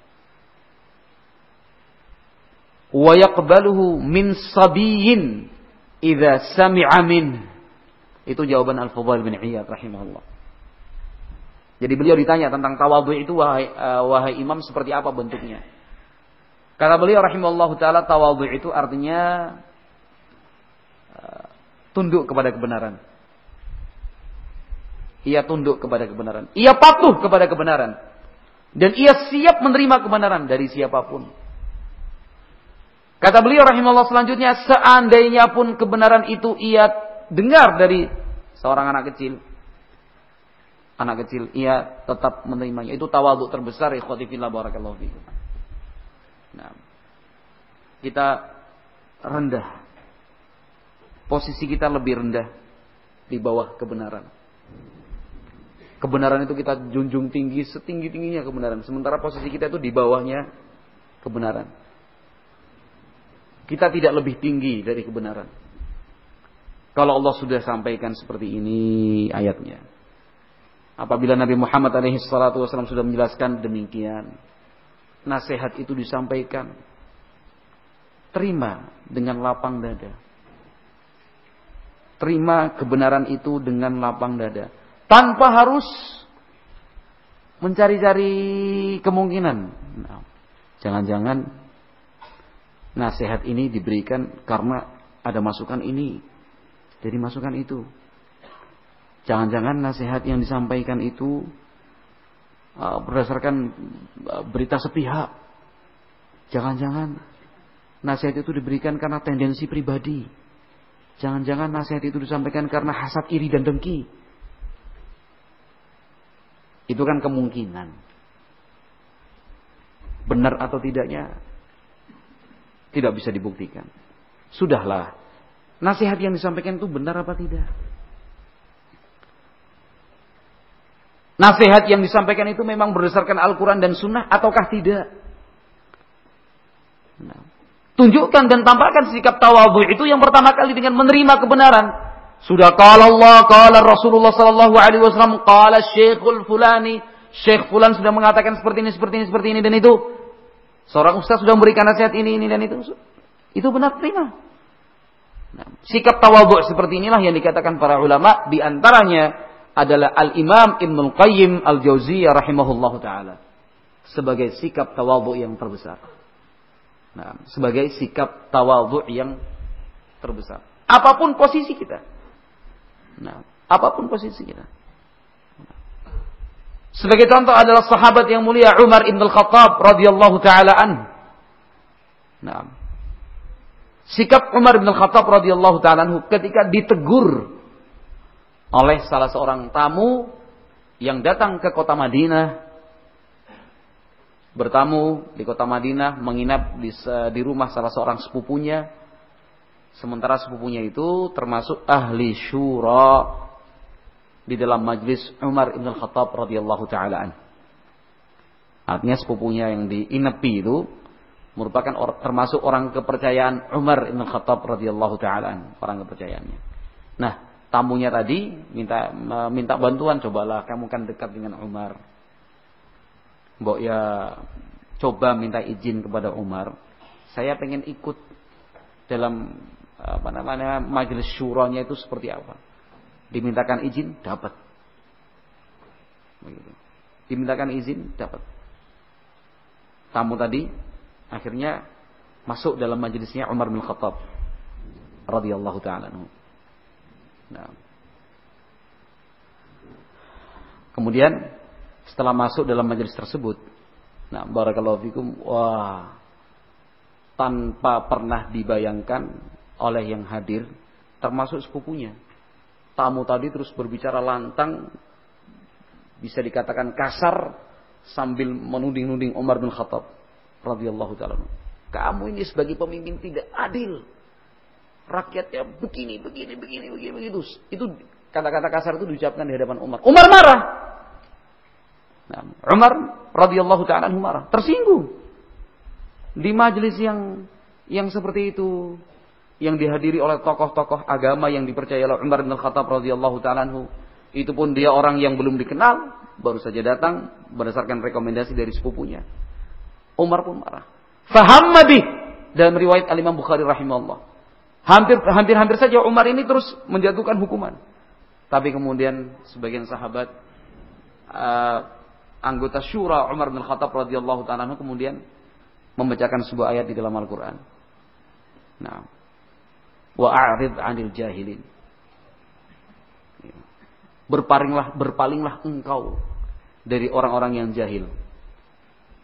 wa yaqbaluhu min sabiyyin idza sami'a min. Itu jawaban Al-Fudail bin Iyad rahimahullah. Jadi beliau ditanya tentang tawadhu itu, wahai, uh, wahai imam, seperti apa bentuknya? Kata beliau rahimahullah taala, tawadhu itu artinya uh, tunduk kepada kebenaran. Ia tunduk kepada kebenaran. Ia patuh kepada kebenaran. Dan ia siap menerima kebenaran dari siapapun. Kata beliau rahimahullah selanjutnya, seandainya pun kebenaran itu ia dengar dari seorang anak kecil, anak kecil, ia tetap menerimanya. Itu tawadhu terbesar, ikhwati fillah barakallahu fikum. Nah, kita rendah. Posisi kita lebih rendah di bawah kebenaran. Kebenaran itu kita junjung tinggi, setinggi-tingginya kebenaran. Sementara posisi kita itu di bawahnya kebenaran. Kita tidak lebih tinggi dari kebenaran. Kalau Allah sudah sampaikan seperti ini ayatnya. Apabila Nabi Muhammad alaihi salatu wasallam sudah menjelaskan demikian, nasihat itu disampaikan, terima dengan lapang dada. Terima kebenaran itu dengan lapang dada. Tanpa harus mencari-cari kemungkinan. Nah, jangan-jangan nasihat ini diberikan karena ada masukan ini, dari masukan itu. Jangan-jangan nasihat yang disampaikan itu uh, berdasarkan uh, berita sepihak. Jangan-jangan nasihat itu diberikan karena tendensi pribadi. Jangan-jangan nasihat itu disampaikan karena hasad, iri, dan dengki. Itu kan kemungkinan. Benar atau tidaknya tidak bisa dibuktikan. Sudahlah, nasihat yang disampaikan itu benar apa tidak? Nasihat yang disampaikan itu memang berdasarkan Al-Quran dan Sunnah ataukah tidak? Nah, tunjukkan dan tampakkan sikap tawadhu itu yang pertama kali dengan menerima kebenaran. Sudah qala Allah, qala Rasulullah sallallahu alaihi wasallam, qala Syekhul Fulani, Syekh Fulan sudah mengatakan seperti ini, seperti ini, seperti ini dan itu. Seorang ustaz sudah memberikan nasihat ini, ini dan itu. Itu benar terima. Nah, sikap tawadhu seperti inilah yang dikatakan para ulama, di antaranya adalah Al-Imam Ibnul Qayyim Al-Jauziyah rahimahullahu taala sebagai sikap tawadhu yang terbesar. Nah, sebagai sikap tawadhu yang terbesar. Apapun posisi kita. Nah, apapun posisi kita. Sebagai contoh adalah sahabat yang mulia Umar ibn al-Khattab radhiyallahu taala anhu. Nah, sikap Umar ibn al-Khattab radhiyallahu taala anhu ketika ditegur oleh salah seorang tamu yang datang ke kota Madinah, bertamu di kota Madinah, menginap di, di rumah salah seorang sepupunya. Sementara sepupunya itu termasuk ahli syura di dalam majlis Umar ibn al-Khattab radhiyallahu taala anhu. Artinya sepupunya yang diinepi itu merupakan or, termasuk orang kepercayaan Umar ibn al-Khattab radhiyallahu taala anhu, orang kepercayaannya. Nah, tamunya tadi minta minta bantuan, cobalah kamu kan dekat dengan Umar. Mbok ya coba minta izin kepada Umar. Saya pengen ikut dalam apa namanya majelis syuranya itu seperti apa. Dimintakan izin, dapat. Begitu. Dimintakan izin, dapat. Tamu tadi akhirnya masuk dalam majelisnya Umar bin Khattab radhiyallahu taala anhu. Nah. Kemudian setelah masuk dalam majelis tersebut, nah barakallahu fikum, wah, tanpa pernah dibayangkan oleh yang hadir, termasuk sepupunya. Tamu tadi terus berbicara lantang, bisa dikatakan kasar, sambil menuding-nuding Umar bin Khattab radhiyallahu taala. Kamu ini sebagai pemimpin tidak adil. Rakyatnya begini, begini, begini, begini, begitu. Itu kata-kata kasar itu diucapkan di hadapan Umar. Umar marah. Nah, Umar radhiyallahu taala anhu marah, tersinggung. Di majelis yang yang seperti itu, yang dihadiri oleh tokoh-tokoh agama yang dipercaya oleh Umar bin Khattab radhiyallahu taala anhu, itu pun dia orang yang belum dikenal, baru saja datang berdasarkan rekomendasi dari sepupunya. Umar pun marah. Fahamma bih, dalam riwayat Al-Imam Bukhari rahimahullah. Hampir hampir hampir saja Umar ini terus menjatuhkan hukuman. Tapi kemudian sebagian sahabat uh, anggota syura Umar bin Khattab radhiyallahu taala anhu kemudian membacakan sebuah ayat di dalam Al-Qur'an. Nah, wa a'rid 'anil jahilin. Berpalinglah berpalinglah engkau dari orang-orang yang jahil.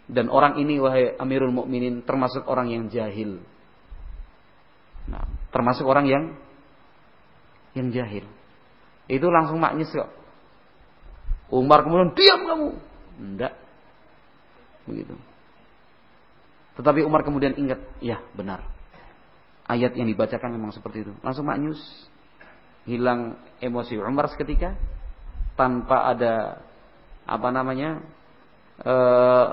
Dan orang ini wahai Amirul Mukminin termasuk orang yang jahil. Nah, termasuk orang yang yang jahil. Itu langsung maknyes kok. Umar kemudian diam kamu. Enggak. Begitu. Tetapi Umar kemudian ingat, ya benar. Ayat yang dibacakan memang seperti itu. Langsung maknyus. Hilang emosi Umar seketika tanpa ada apa namanya? Eh,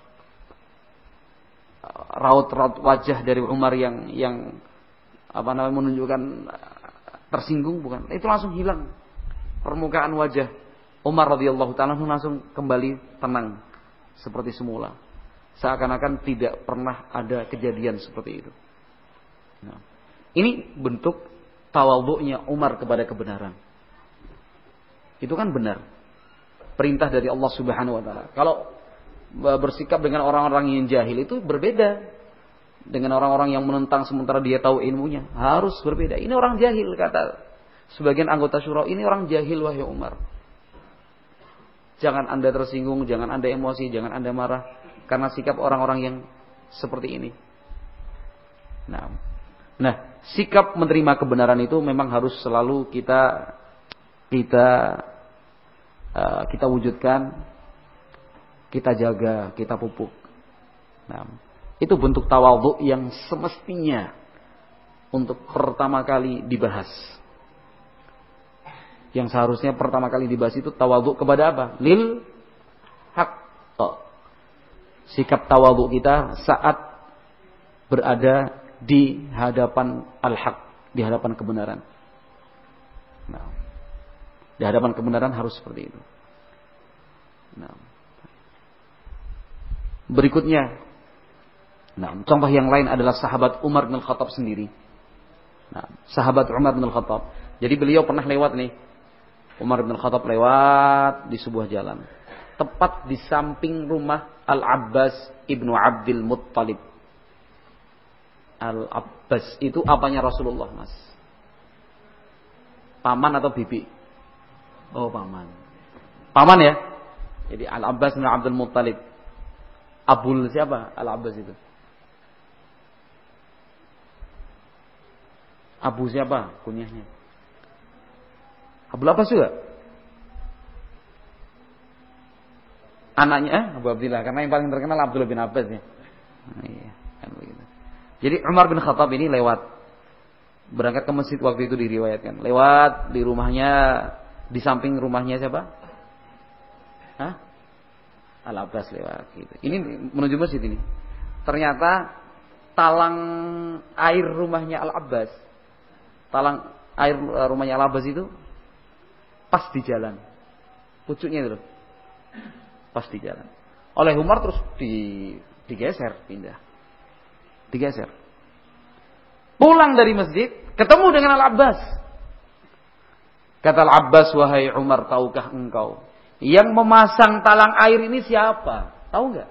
raut-raut wajah dari Umar yang yang apa namanya menunjukkan tersinggung, bukan. Itu langsung hilang. Permukaan wajah Umar radhiyallahu taala langsung kembali tenang seperti semula. Seakan-akan tidak pernah ada kejadian seperti itu. Nah, ini bentuk tawadhu'nya Umar kepada kebenaran. Itu kan benar. Perintah dari Allah Subhanahu wa taala. Kalau bersikap dengan orang-orang yang jahil itu berbeda dengan orang-orang yang menentang sementara dia tahu ilmunya. Harus berbeda. Ini orang jahil, kata sebagian anggota syura, ini orang jahil wahai Umar. Jangan Anda tersinggung, jangan Anda emosi, jangan Anda marah karena sikap orang-orang yang seperti ini. Nah, nah, sikap menerima kebenaran itu memang harus selalu kita kita uh, kita wujudkan, kita jaga, kita pupuk. Nah, itu bentuk tawadhu yang semestinya untuk pertama kali dibahas. Yang seharusnya pertama kali dibahas itu tawadhu kepada apa? Lil haq. Oh. Sikap tawadhu kita saat berada di hadapan al-haq, di hadapan kebenaran. Nah, di hadapan kebenaran harus seperti itu. Nah, berikutnya, nah, contoh yang lain adalah sahabat Umar bin Khattab sendiri. Nah, sahabat Umar bin Khattab. Jadi beliau pernah lewat nih. Umar bin Khattab lewat di sebuah jalan. Tepat di samping rumah Al-Abbas ibnu Abdul Muttalib. Al-Abbas itu apanya Rasulullah, Mas? Paman atau bibi? Oh, paman. Paman ya? Jadi Al-Abbas bin Abdul Muttalib. Abul siapa Al-Abbas itu? Abu siapa kunyahnya? Abul Abbas juga? Anaknya eh, Abu Abdillah, karena yang paling terkenal Abdullah bin Abbas ya. Nah, iya, kan begitu. Jadi Umar bin Khattab ini lewat, berangkat ke masjid waktu itu diriwayatkan. Lewat di rumahnya, di samping rumahnya siapa? Hah? Al-Abbas lewat gitu. Ini menuju masjid ini. Ternyata talang air rumahnya Al-Abbas, talang air rumahnya Al-Abbas itu pas di jalan. Pucuknya itu loh. Pas di jalan. Oleh Umar terus di digeser, pindah. Digeser. Pulang dari masjid, ketemu dengan Al-Abbas. Kata Al-Abbas, wahai Umar, tahukah engkau yang memasang talang air ini siapa? Tahu enggak?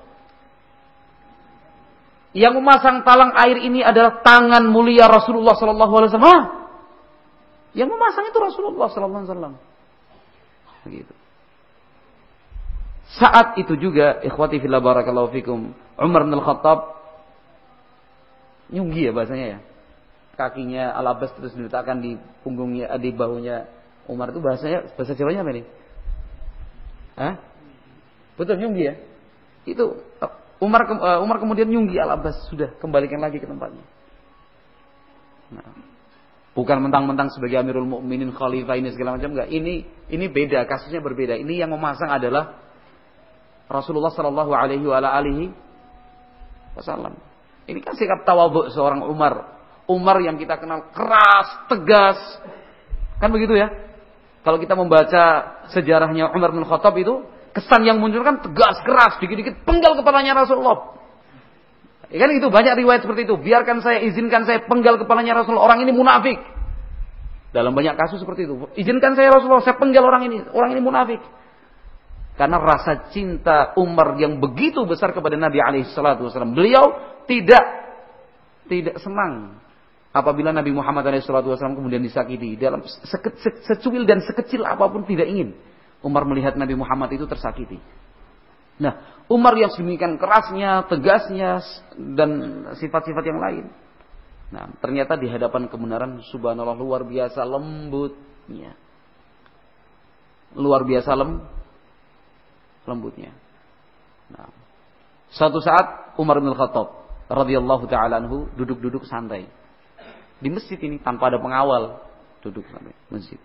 Yang memasang talang air ini adalah tangan mulia Rasulullah sallallahu alaihi wasallam. Hah? Yang memasang itu Rasulullah sallallahu alaihi wasallam. Begitu. Saat itu juga, ikhwati fillah barakallahu fikum, Umar bin Khattab nyunggi ya bahasanya ya. Kakinya Al-Abbas terus diletakkan di punggungnya, di bahunya Umar, itu bahasanya, bahasa Jawanya apa nih? Hah? Betul nyunggi ya? Itu Umar Umar kemudian nyunggi Al-Abbas, sudah kembalikan lagi ke tempatnya. Nah, bukan mentang-mentang sebagai Amirul Mukminin, khalifah ini segala macam, enggak. Ini ini beda, kasusnya berbeda. Ini yang memasang adalah Rasulullah sallallahu alaihi wa alihi wasallam. Ini kan sikap tawadhu seorang Umar. Umar yang kita kenal keras, tegas. Kan begitu ya? Kalau kita membaca sejarahnya Umar bin Khattab itu, kesan yang muncul kan tegas, keras, dikit-dikit penggal kepalanya Rasulullah. Ya kan itu banyak riwayat seperti itu. Biarkan saya, izinkan saya penggal kepalanya Rasulullah. Orang ini munafik. Dalam banyak kasus seperti itu. Izinkan saya Rasulullah, saya penggal orang ini. Orang ini munafik. Karena rasa cinta Umar yang begitu besar kepada Nabi alaihi salatu wasallam. Beliau tidak tidak senang apabila Nabi Muhammad alaihi salatu wasallam kemudian disakiti. Dalam seke, secuil dan sekecil apapun tidak ingin Umar melihat Nabi Muhammad itu tersakiti. Nah, Umar yang sedemikian kerasnya, tegasnya, dan sifat-sifat yang lain. Nah, ternyata di hadapan kebenaran, subhanallah, luar biasa lembutnya. Luar biasa lem, lembutnya. Nah, suatu saat Umar bin Khattab radhiyallahu ta'ala anhu duduk-duduk santai di masjid ini tanpa ada pengawal, duduk santai masjid.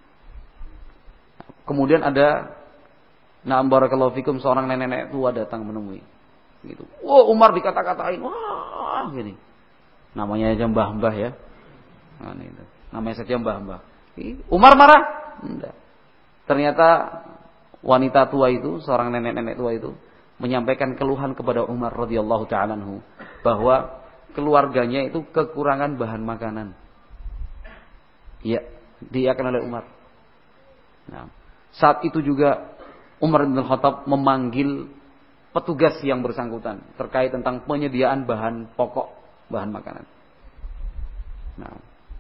Kemudian ada, na'am barakallahu fikum, seorang nenek-nenek tua datang menemui. Gitu. Wah, Umar dikata-katain, wah, gini. Namanya aja mbah-mbah ya. Nah, itu. Namanya saja mbah-mbah. Umar marah? Enggak. Ternyata wanita tua itu, seorang nenek-nenek tua itu menyampaikan keluhan kepada Umar radhiyallahu ta'ala anhu bahwa keluarganya itu kekurangan bahan makanan. Ya, diiakan oleh Umar. Nah, saat itu juga Umar bin Khattab memanggil petugas yang bersangkutan terkait tentang penyediaan bahan pokok, bahan makanan. Nah,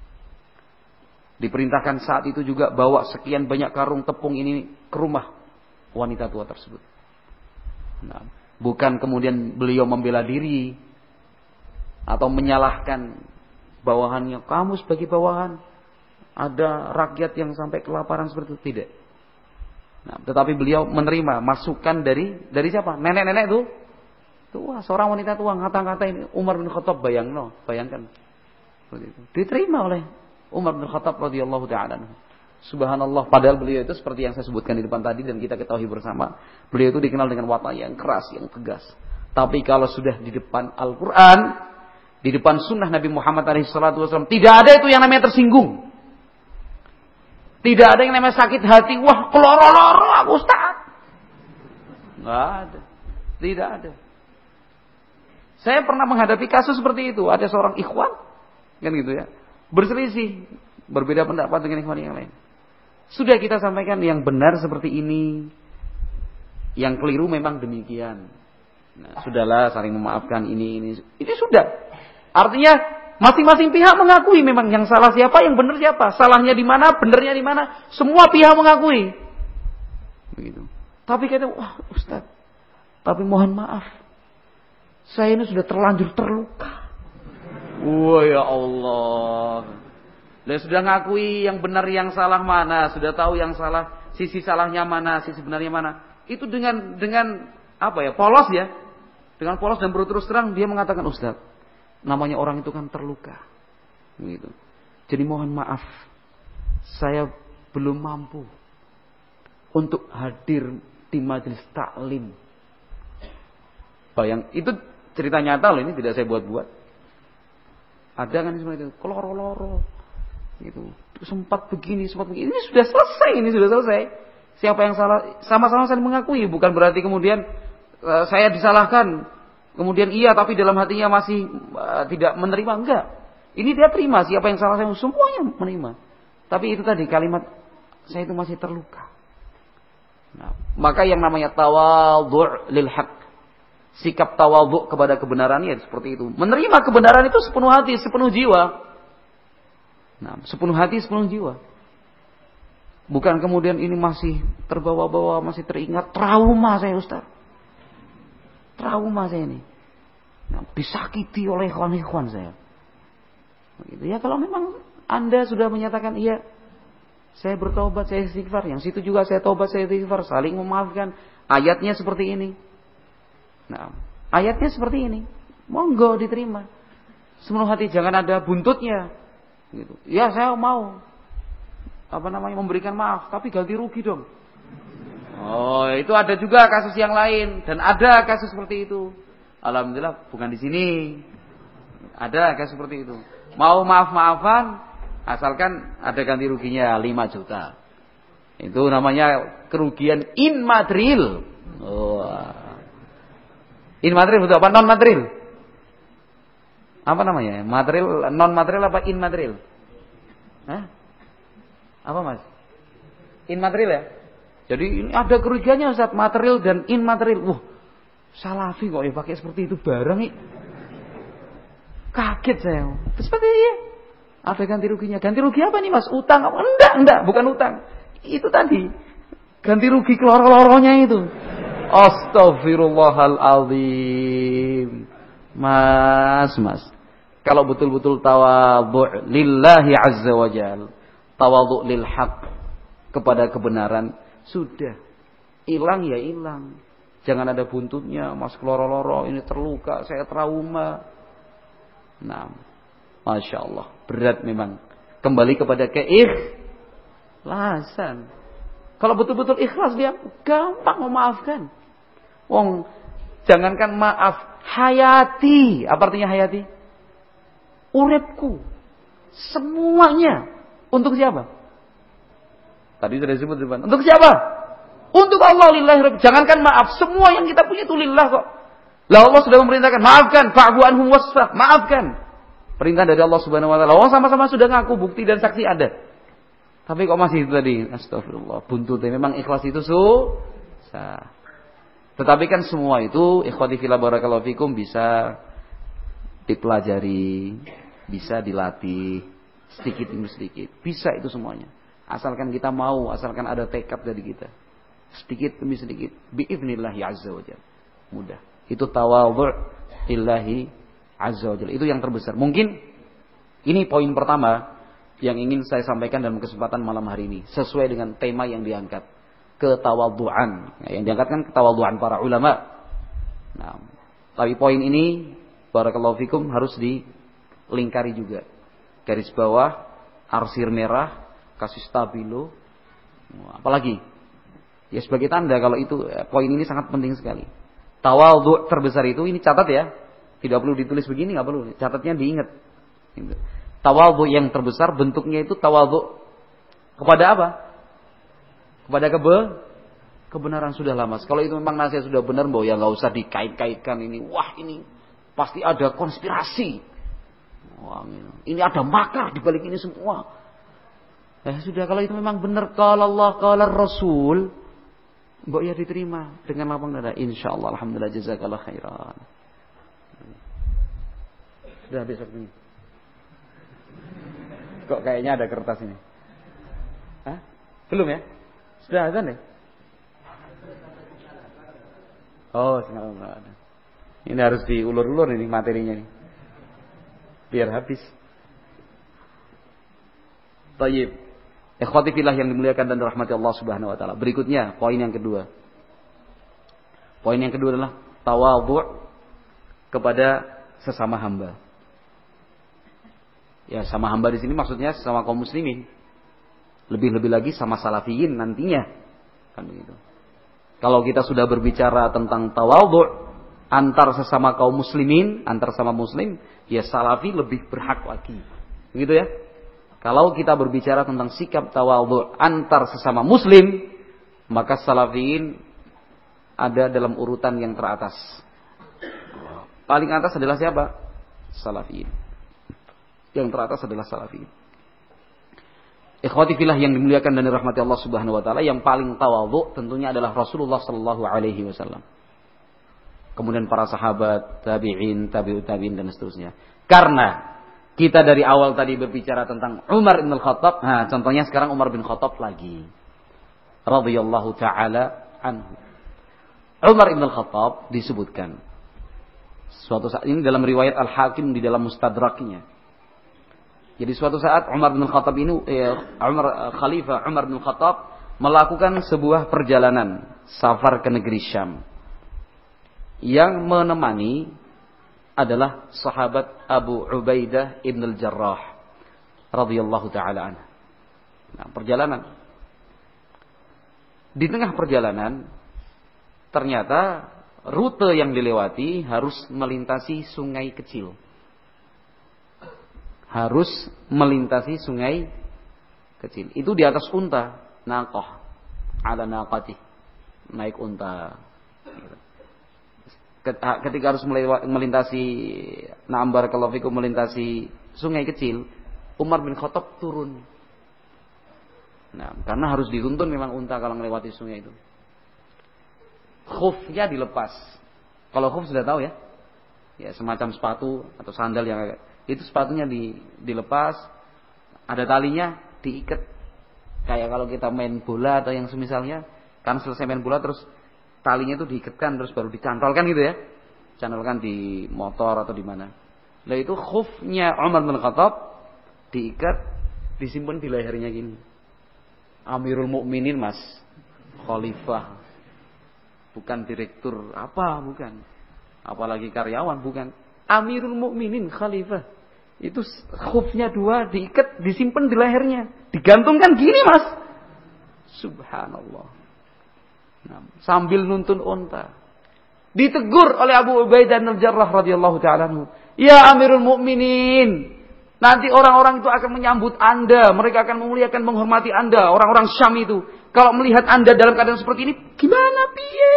diperintahkan saat itu juga bawa sekian banyak karung tepung ini ke rumah wanita tua tersebut. Nah, bukan kemudian beliau membela diri atau menyalahkan bawahannya. Kamu sebagai bawahan, ada rakyat yang sampai kelaparan seperti itu, tidak. Nah, tetapi beliau menerima masukan dari dari siapa? Nenek-nenek itu. Tua, seorang wanita tua ngata-ngatain Umar bin Khattab, bayangno, bayangkan. Begitu. Diterima oleh Umar bin Khattab radhiyallahu ta'ala anhu. Subhanallah, padahal beliau itu seperti yang saya sebutkan di depan tadi dan kita ketahui bersama, beliau itu dikenal dengan watak yang keras, yang tegas. Tapi kalau sudah di depan Al-Qur'an, di depan sunnah Nabi Muhammad alaihi salatu wasallam, tidak ada itu yang namanya tersinggung. Tidak ada yang namanya sakit hati, wah keloro-loro aku Ustaz. Enggak ada. Tidak ada. Saya pernah menghadapi kasus seperti itu. Ada seorang ikhwan, kan gitu ya, berselisih, berbeda pendapat dengan ikhwan yang lain. Sudah kita sampaikan yang benar seperti ini, yang keliru memang demikian. Nah, sudahlah saling memaafkan ini ini. Ini sudah. Artinya masing-masing pihak mengakui memang yang salah siapa, yang benar siapa, salahnya di mana, benernya di mana, semua pihak mengakui. Begitu. Tapi kata, wah Ustaz, tapi mohon maaf, saya ini sudah terlanjur terluka. Wah ya Allah. Dan sudah ngakui yang benar yang salah mana, sudah tahu yang salah, sisi salahnya mana, sisi benarnya mana. Itu dengan dengan apa ya, polos ya, dengan polos dan berterus terang dia mengatakan, Ustaz, namanya orang itu kan terluka, gitu. Jadi mohon maaf, saya belum mampu untuk hadir di majelis taklim. Bayang, itu cerita nyata loh, ini tidak saya buat-buat. Ada kan seperti itu, keloro-loro, gitu. Sempat begini, sempat begini. Ini sudah selesai, ini sudah selesai. Siapa yang salah, sama-sama saling mengakui. Bukan berarti kemudian uh, saya disalahkan. Kemudian iya tapi dalam hatinya masih uh, tidak menerima, enggak. Ini dia terima, siapa yang salah saya semuanya menerima. Tapi itu tadi kalimat saya itu masih terluka. Nah, maka yang namanya tawadhu' lil haqq, sikap tawadhu' kepada kebenaran ya seperti itu. Menerima kebenaran itu sepenuh hati, sepenuh jiwa. Nah, sepenuh hati, sepenuh jiwa. Bukan kemudian ini masih terbawa-bawa, masih teringat trauma saya Ustaz. Trauma saya ini. Nah, disakiti oleh ikhwan-ikhwan saya. Begitu ya, kalau memang Anda sudah menyatakan iya, saya bertobat, saya istighfar, yang situ juga saya tobat, saya istighfar, saling memaafkan. Ayatnya seperti ini. Nah, ayatnya seperti ini. Monggo diterima. Sepenuh hati, jangan ada buntutnya. Gitu. Ya, saya mau apa namanya memberikan maaf, tapi ganti rugi dong. Oh, itu ada juga kasus yang lain dan ada kasus seperti itu. Alhamdulillah bukan di sini. Ada kasus seperti itu. Mau maaf-maafan asalkan ada ganti ruginya lima juta. Itu namanya kerugian in material. Oh. In material betul apa non material? Apa namanya? Material, non material apa in material? Hah? Apa Mas? In material ya? Jadi ini ada kerugiannya Ustaz, material dan immaterial. Wah, Salafi kok ya pakai seperti itu bareng nih. Kaget saya. Seperti iya. Ada ganti ruginya. Ganti rugi apa nih Mas? Utang? Enggak, enggak, bukan utang. Itu tadi. Ganti rugi keloro-loronya itu. Astaghfirullahaladzim. Mas, mas. Kalau betul-betul tawadhu' lillahi azza wa jal, tawadhu' lil haq, kepada kebenaran, sudah. Hilang ya hilang. Jangan ada buntutnya, mas keloro-loro, ini terluka, saya trauma. Nah, Masya Allah, berat memang. Kembali kepada keikhlasan. Kalau betul-betul ikhlas dia gampang memaafkan. Wong, jangankan maaf, hayati. Apa artinya hayati? Uripku. Semuanya. Untuk siapa? Tadi sudah disebut di depan. Untuk siapa? Untuk Allah lillahi. Jangankan maaf, semua yang kita punya itu lillah kok. Lah Allah sudah memerintahkan, maafkan, fa'fu anhum wasfah, maafkan. Perintah dari Allah Subhanahu wa taala. Allah sama-sama sudah ngaku, bukti dan saksi ada. Tapi kok masih itu tadi? Astagfirullah, buntutnya memang ikhlas itu susah. Tetapi kan semua itu ikhwati fillah barakallahu fikum bisa dipelajari, bisa dilatih sedikit demi sedikit. Bisa itu semuanya. Asalkan kita mau, asalkan ada tekad dari kita. Sedikit demi sedikit. Bi'idznillah azza wa jalla. Mudah. Itu tawadhu' lillahi azza wa jalla. Itu yang terbesar. Mungkin ini poin pertama yang ingin saya sampaikan dalam kesempatan malam hari ini, sesuai dengan tema yang diangkat, ketawadhu'an. Yang diangkat kan ketawadhu'an para ulama. Nah, tapi poin ini barakallahu fikum harus dilingkari juga. Garis bawah, arsir merah, kasih stabilo. Apalagi? Ya sebagai tanda kalau itu poin ini sangat penting sekali. Tawadhu' terbesar itu, ini catat ya. Tidak perlu ditulis begini, enggak perlu. Catatnya diingat. Gitu. Tawadhu yang terbesar bentuknya itu tawadhu kepada apa? Kepada kebe kebenaran sudah lama. Kalau itu memang nasihat sudah benar, mbok ya enggak usah dikait-kaitkan ini. Wah, ini pasti ada konspirasi. Wah, ini ada makar di balik ini semua. Ya sudah, kalau itu memang benar qala Allah qala Rasul, mbok ya diterima dengan lapang dada insyaallah. Alhamdulillah, jazakallahu khairan. Sudah habis waktu ini. Kok kayaknya ada kertas ini? Hah? Belum ya? Sudah azan ya? Oh, enggak ada. Ini harus diulur-ulur ini materinya nih. Biar habis. Baik. Ikhwati fillah yang dimuliakan dan dirahmati Allah Subhanahu wa taala. Berikutnya, poin yang kedua. Poin yang kedua adalah tawadhu' kepada sesama hamba. Ya, sama hamba di sini maksudnya sama kaum muslimin. Lebih-lebih lagi sama salafiyin nantinya. Kan begitu. Kalau kita sudah berbicara tentang tawadhu' antar sesama kaum muslimin, antar sama muslim, ya salafi lebih berhak lagi. Begitu ya? Kalau kita berbicara tentang sikap tawadhu' antar sesama muslim, maka salafiyin ada dalam urutan yang teratas. Paling atas adalah siapa? Salafiyin. Yang teratas adalah salafiyin. Ikhwati fillah yang dimuliakan dan dirahmati Allah Subhanahu wa taala, yang paling tawadhu tentunya adalah Rasulullah sallallahu alaihi wasallam. Kemudian para sahabat, tabi'in, tabi'ut tabi'in dan seterusnya. Karena kita dari awal tadi berbicara tentang Umar bin Khattab, nah contohnya sekarang Umar bin Khattab lagi. Radhiyallahu taala anhu. Umar bin Khattab disebutkan suatu saat ini dalam riwayat Al-Hakim di dalam Mustadraknya. Jadi suatu saat Umar bin Khattab ini eh, Umar Khalifah Umar bin Khattab melakukan sebuah perjalanan safar ke negeri Syam. Yang menemani adalah sahabat Abu Ubaidah ibn al-Jarrah radhiyallahu taala anhu. Nah, perjalanan. Di tengah perjalanan ternyata rute yang dilewati harus melintasi sungai kecil. Harus melintasi sungai kecil. Itu di atas unta, naqah, ala naqati, naik unta. Ketika harus melintasi, na'am barakallahu fikum, melintasi sungai kecil, Umar bin Khattab turun. Nah, karena harus dituntun memang unta kalau melewati sungai itu. Khufnya dilepas. Kalau khuf sudah tahu ya, ya semacam sepatu atau sandal yang itu sepatunya di, dilepas, ada talinya, diikat. Kayak kalau kita main bola atau yang semisalnya, kan selesai main bola terus talinya itu diikatkan terus baru dicantolkan gitu ya. Cantolkan di motor atau di mana. Lah itu khufnya Umar bin Khattab diikat, disimpan di lehernya gini. Amirul Mukminin Mas, khalifah. Bukan direktur apa, bukan. Apalagi karyawan, bukan. Amirul Mukminin khalifah. Itu khufnya dua diikat, disimpan di lehernya, digantungkan gini Mas. Subhanallah. Nah, sambil nuntun unta. Ditegur oleh Abu Ubaidah bin Jarrah radhiyallahu ta'ala anhu. Ya Amirul Mukminin, nanti orang-orang itu akan menyambut Anda, mereka akan memuliakan, menghormati Anda, orang-orang Syam itu. Kalau melihat Anda dalam keadaan seperti ini, gimana piye?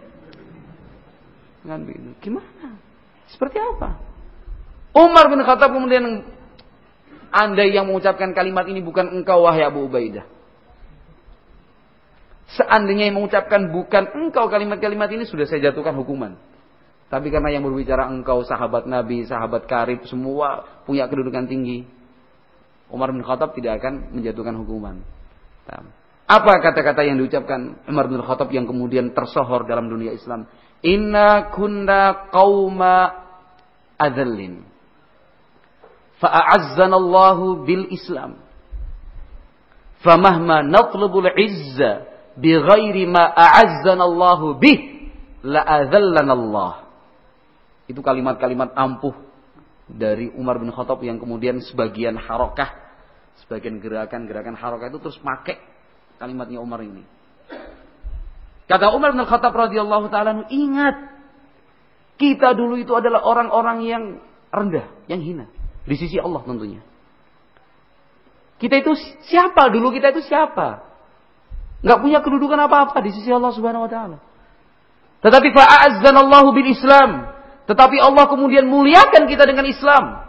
Gimana? Seperti apa? Umar bin Khattab kemudian, Anda yang mengucapkan kalimat ini bukan engkau wahai Abu Ubaidah. Seandainya yang mengucapkan bukan engkau kalimat-kalimat ini, sudah saya jatuhkan hukuman. Tapi karena yang berbicara engkau, sahabat Nabi, sahabat karib, semua punya kedudukan tinggi, Umar bin Khattab tidak akan menjatuhkan hukuman. Apa kata-kata yang diucapkan Umar bin Khattab yang kemudian tersohor dalam dunia Islam? Inna kunna qauma adzallin fa'azzanallahu bil Islam. Famahma natlubul izza bighairi ma a'azzanallahu bih la'adzallanallah. Itu kalimat-kalimat ampuh dari Umar bin Khattab yang kemudian sebagian harokah, sebagian gerakan-gerakan harokah itu terus pakai kalimatnya Umar ini. Kata Umar bin Khattab radhiyallahu ta'ala, ingat, kita dulu itu adalah orang-orang yang rendah, yang hina di sisi Allah tentunya. Kita itu siapa dulu? Kita itu siapa? Enggak punya kedudukan apa-apa di sisi Allah Subhanahu wa taala. Tetapi fa'azzanallahu bil Islam. Tetapi Allah kemudian muliakan kita dengan Islam.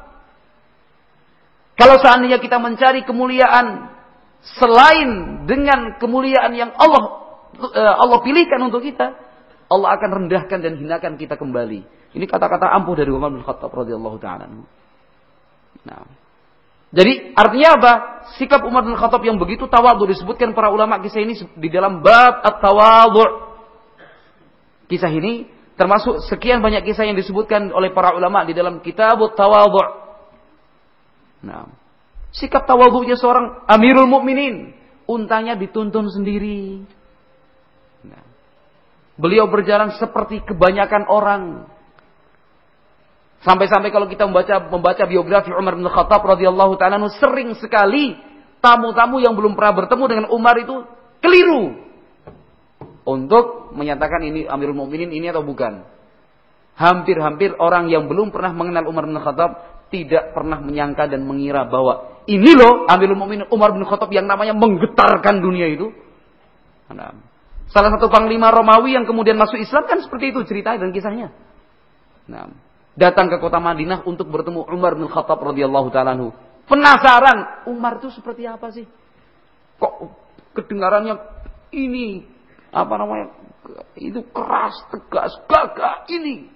Kalau seandainya kita mencari kemuliaan selain dengan kemuliaan yang Allah Allah pilihkan untuk kita, Allah akan rendahkan dan hinakan kita kembali. Ini kata-kata ampuh dari Umar bin Khattab radhiyallahu taala. Nah, jadi artinya apa? Sikap Umar bin Khattab yang begitu tawadhu disebutkan para ulama kisah ini di dalam bab at-tawadhu. Kisah ini termasuk sekian banyak kisah yang disebutkan oleh para ulama di dalam kitab at-tawadhu. Nah, sikap tawadhunya seorang Amirul Mukminin, untanya dituntun sendiri. Nah, beliau berjalan seperti kebanyakan orang. Sampai-sampai kalau kita membaca membaca biografi Umar bin Khattab radhiyallahu ta'ala, sering sekali tamu-tamu yang belum pernah bertemu dengan Umar itu keliru untuk menyatakan ini Amirul Mukminin ini atau bukan. Hampir-hampir orang yang belum pernah mengenal Umar bin Khattab tidak pernah menyangka dan mengira bahwa ini loh Amirul Mukminin Umar bin Khattab yang namanya menggetarkan dunia itu. Nah, salah satu panglima Romawi yang kemudian masuk Islam kan seperti itu ceritanya dan kisahnya. Nah, datang ke kota Madinah untuk bertemu Umar bin Khattab radhiyallahu ta'ala anhu. Penasaran, Umar itu seperti apa sih? Kok kedengarannya ini apa namanya? Itu keras, tegas, gagah ini.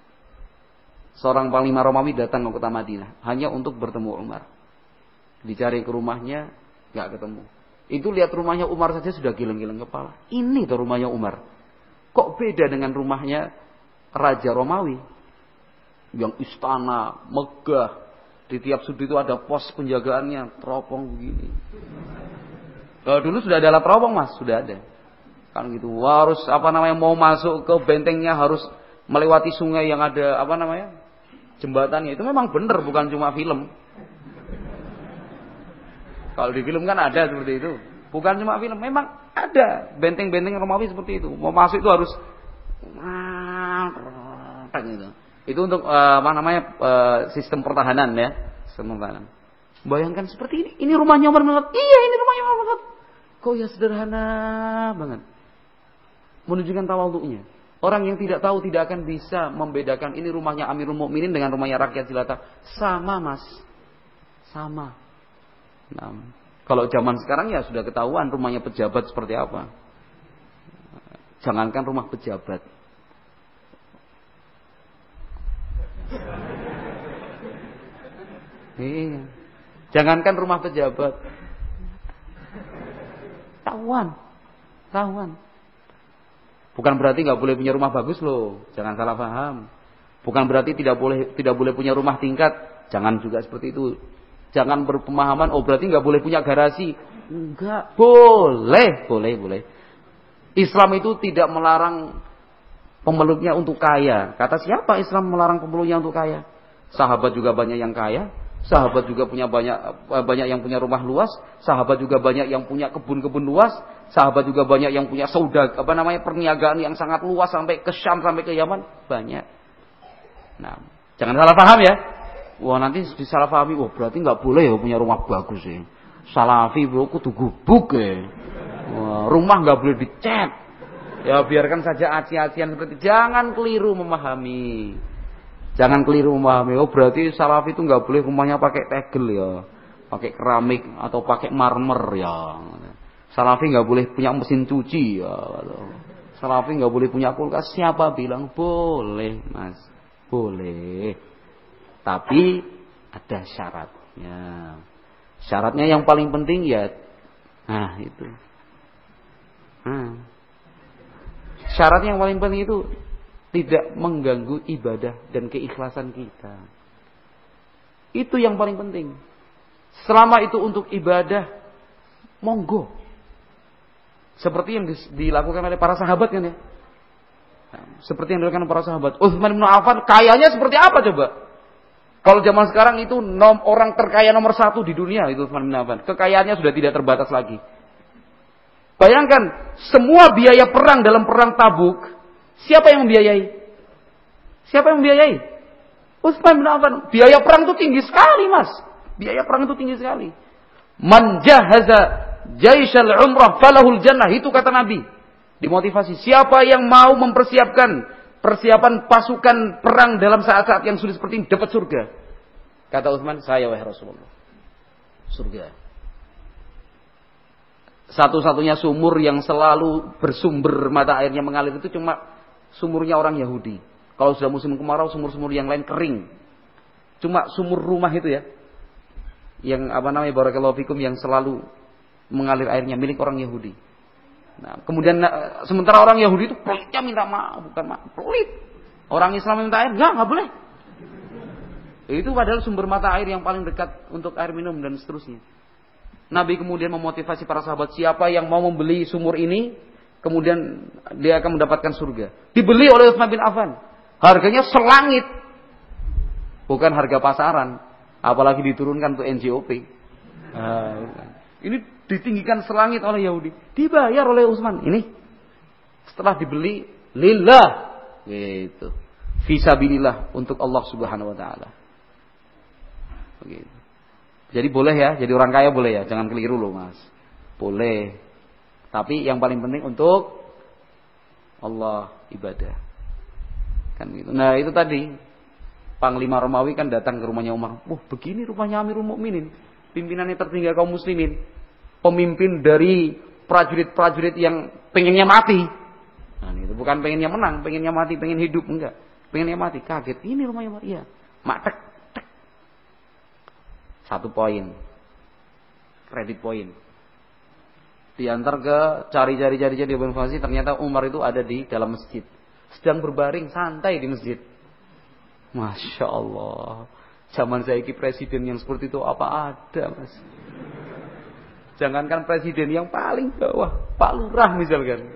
Seorang panglima Romawi datang ke kota Madinah hanya untuk bertemu Umar. Dicari ke rumahnya, enggak ketemu. Itu lihat rumahnya Umar saja sudah geleng-geleng kepala. Ini tuh rumahnya Umar. Kok beda dengan rumahnya Raja Romawi? Yang istana, megah. Di tiap sudut itu ada pos penjagaannya, teropong begini. Kalau dulu sudah ada alat teropong Mas, sudah ada. Kan gitu, harus apa namanya mau masuk ke bentengnya harus melewati sungai yang ada apa namanya jembatannya. Itu memang benar, bukan cuma film. Kalau di film kan ada seperti itu. Bukan cuma film, memang ada benteng-benteng Romawi seperti itu. Mau masuk itu harus gitu. Itu untuk uh, apa namanya uh, sistem pertahanan ya, sistem pertahanan. Bayangkan seperti ini, ini rumahnya Umar bin Khattab. Iya, ini rumahnya Umar bin Khattab. Kok ya sederhana banget. Menunjukkan tawadhu'nya. Orang yang tidak tahu tidak akan bisa membedakan ini rumahnya Amirul Mukminin dengan rumahnya rakyat jelata. Sama Mas, sama. Nah, kalau zaman sekarang ya sudah ketahuan rumahnya pejabat seperti apa. Jangankan rumah pejabat. Iya. Jangankan rumah pejabat. Tahuan. Tahuan. Bukan berarti nggak boleh punya rumah bagus loh, jangan salah paham. Bukan berarti tidak boleh tidak boleh punya rumah tingkat, jangan juga seperti itu. Jangan berpemahaman, oh berarti nggak boleh punya garasi. Enggak, boleh, boleh, boleh. Islam itu tidak melarang pemeluknya untuk kaya. Kata siapa Islam melarang pemeluknya untuk kaya? Sahabat juga banyak yang kaya. Sahabat juga punya banyak banyak yang punya rumah luas, sahabat juga banyak yang punya kebun-kebun luas, sahabat juga banyak yang punya saudag, apa namanya perniagaan yang sangat luas sampai ke Syam sampai ke Yaman, banyak. Nah, jangan salah paham ya. Wah, nanti disalah pahami, wah berarti nggak boleh ya punya rumah bagus ya. Salafi bro kudu gubuk ya. Wah, rumah nggak boleh dicat. Ya biarkan saja aci-acian seperti itu. Jangan keliru memahami. Jangan keliru memahami. Oh berarti salafi itu nggak boleh rumahnya pakai tegel ya, pakai keramik atau pakai marmer ya. Salafi nggak boleh punya mesin cuci ya. Salafi nggak boleh punya kulkas. Siapa bilang boleh mas? Boleh. Tapi ada syaratnya. Syaratnya yang paling penting ya, nah itu. Nah, syaratnya yang paling penting itu tidak mengganggu ibadah dan keikhlasan kita. Itu yang paling penting. Selama itu untuk ibadah, monggo. Seperti yang dilakukan oleh para sahabat kan ya. Seperti yang dilakukan oleh para sahabat. Utsman bin Affan kayanya seperti apa coba? Kalau zaman sekarang itu nom, orang terkaya nomor satu di dunia itu Utsman bin Affan. Kekayaannya sudah tidak terbatas lagi. Bayangkan semua biaya perang dalam perang Tabuk. Siapa yang membiayai? Siapa yang membiayai? Utsman bin Affan. Biaya perang itu tinggi sekali, Mas. Biaya perang itu tinggi sekali. Man jahaza jaishal umrah falahul jannah. Itu kata Nabi. Dimotivasi. Siapa yang mau mempersiapkan persiapan pasukan perang dalam saat-saat yang sulit seperti ini dapat surga. Kata Utsman, saya wahai Rasulullah. Surga. Satu-satunya sumur yang selalu bersumber mata airnya mengalir itu cuma sumurnya orang Yahudi. Kalau sudah musim kemarau, sumur-sumur yang lain kering. Cuma sumur rumah itu ya, yang apa namanya barakallahu fikum yang selalu mengalir airnya milik orang Yahudi. Nah, kemudian sementara orang Yahudi itu pelitnya minta maaf, bukan maaf, pelit. Orang Islam minta air, enggak, enggak boleh. Itu padahal sumber mata air yang paling dekat untuk air minum dan seterusnya. Nabi kemudian memotivasi para sahabat, siapa yang mau membeli sumur ini, kemudian dia akan mendapatkan surga. Dibeli oleh Utsman bin Affan. Harganya selangit. Bukan harga pasaran. Apalagi diturunkan untuk N J O P. Nah, ini ditinggikan selangit oleh Yahudi. Dibayar oleh Utsman. Ini setelah dibeli lillah. Gitu. Fisabilillah untuk Allah Subhanahu wa taala. Begitu. Jadi boleh ya, jadi orang kaya boleh ya. Jangan keliru loh mas. Boleh. Tapi yang paling penting untuk Allah ibadah. Kan gitu. Nah itu tadi Panglima Romawi kan datang ke rumahnya Umar. Wah begini rumahnya Amirul Mukminin, pimpinannya tertinggi kaum muslimin, pemimpin dari prajurit-prajurit yang pengennya mati. Nah itu bukan pengennya menang, pengennya mati, pengen hidup enggak, pengennya mati. Kaget ini rumahnya Umar. Iya. Mak tek tek. Satu poin, kredit poin. Diantar ke cari-cari-cari di informasi, ternyata Umar itu ada di dalam masjid, sedang berbaring santai di masjid. Masya Allah, zaman saya ini presiden yang seperti itu apa ada mas? Jangankan presiden yang paling bawah, Pak Lurah misalkan.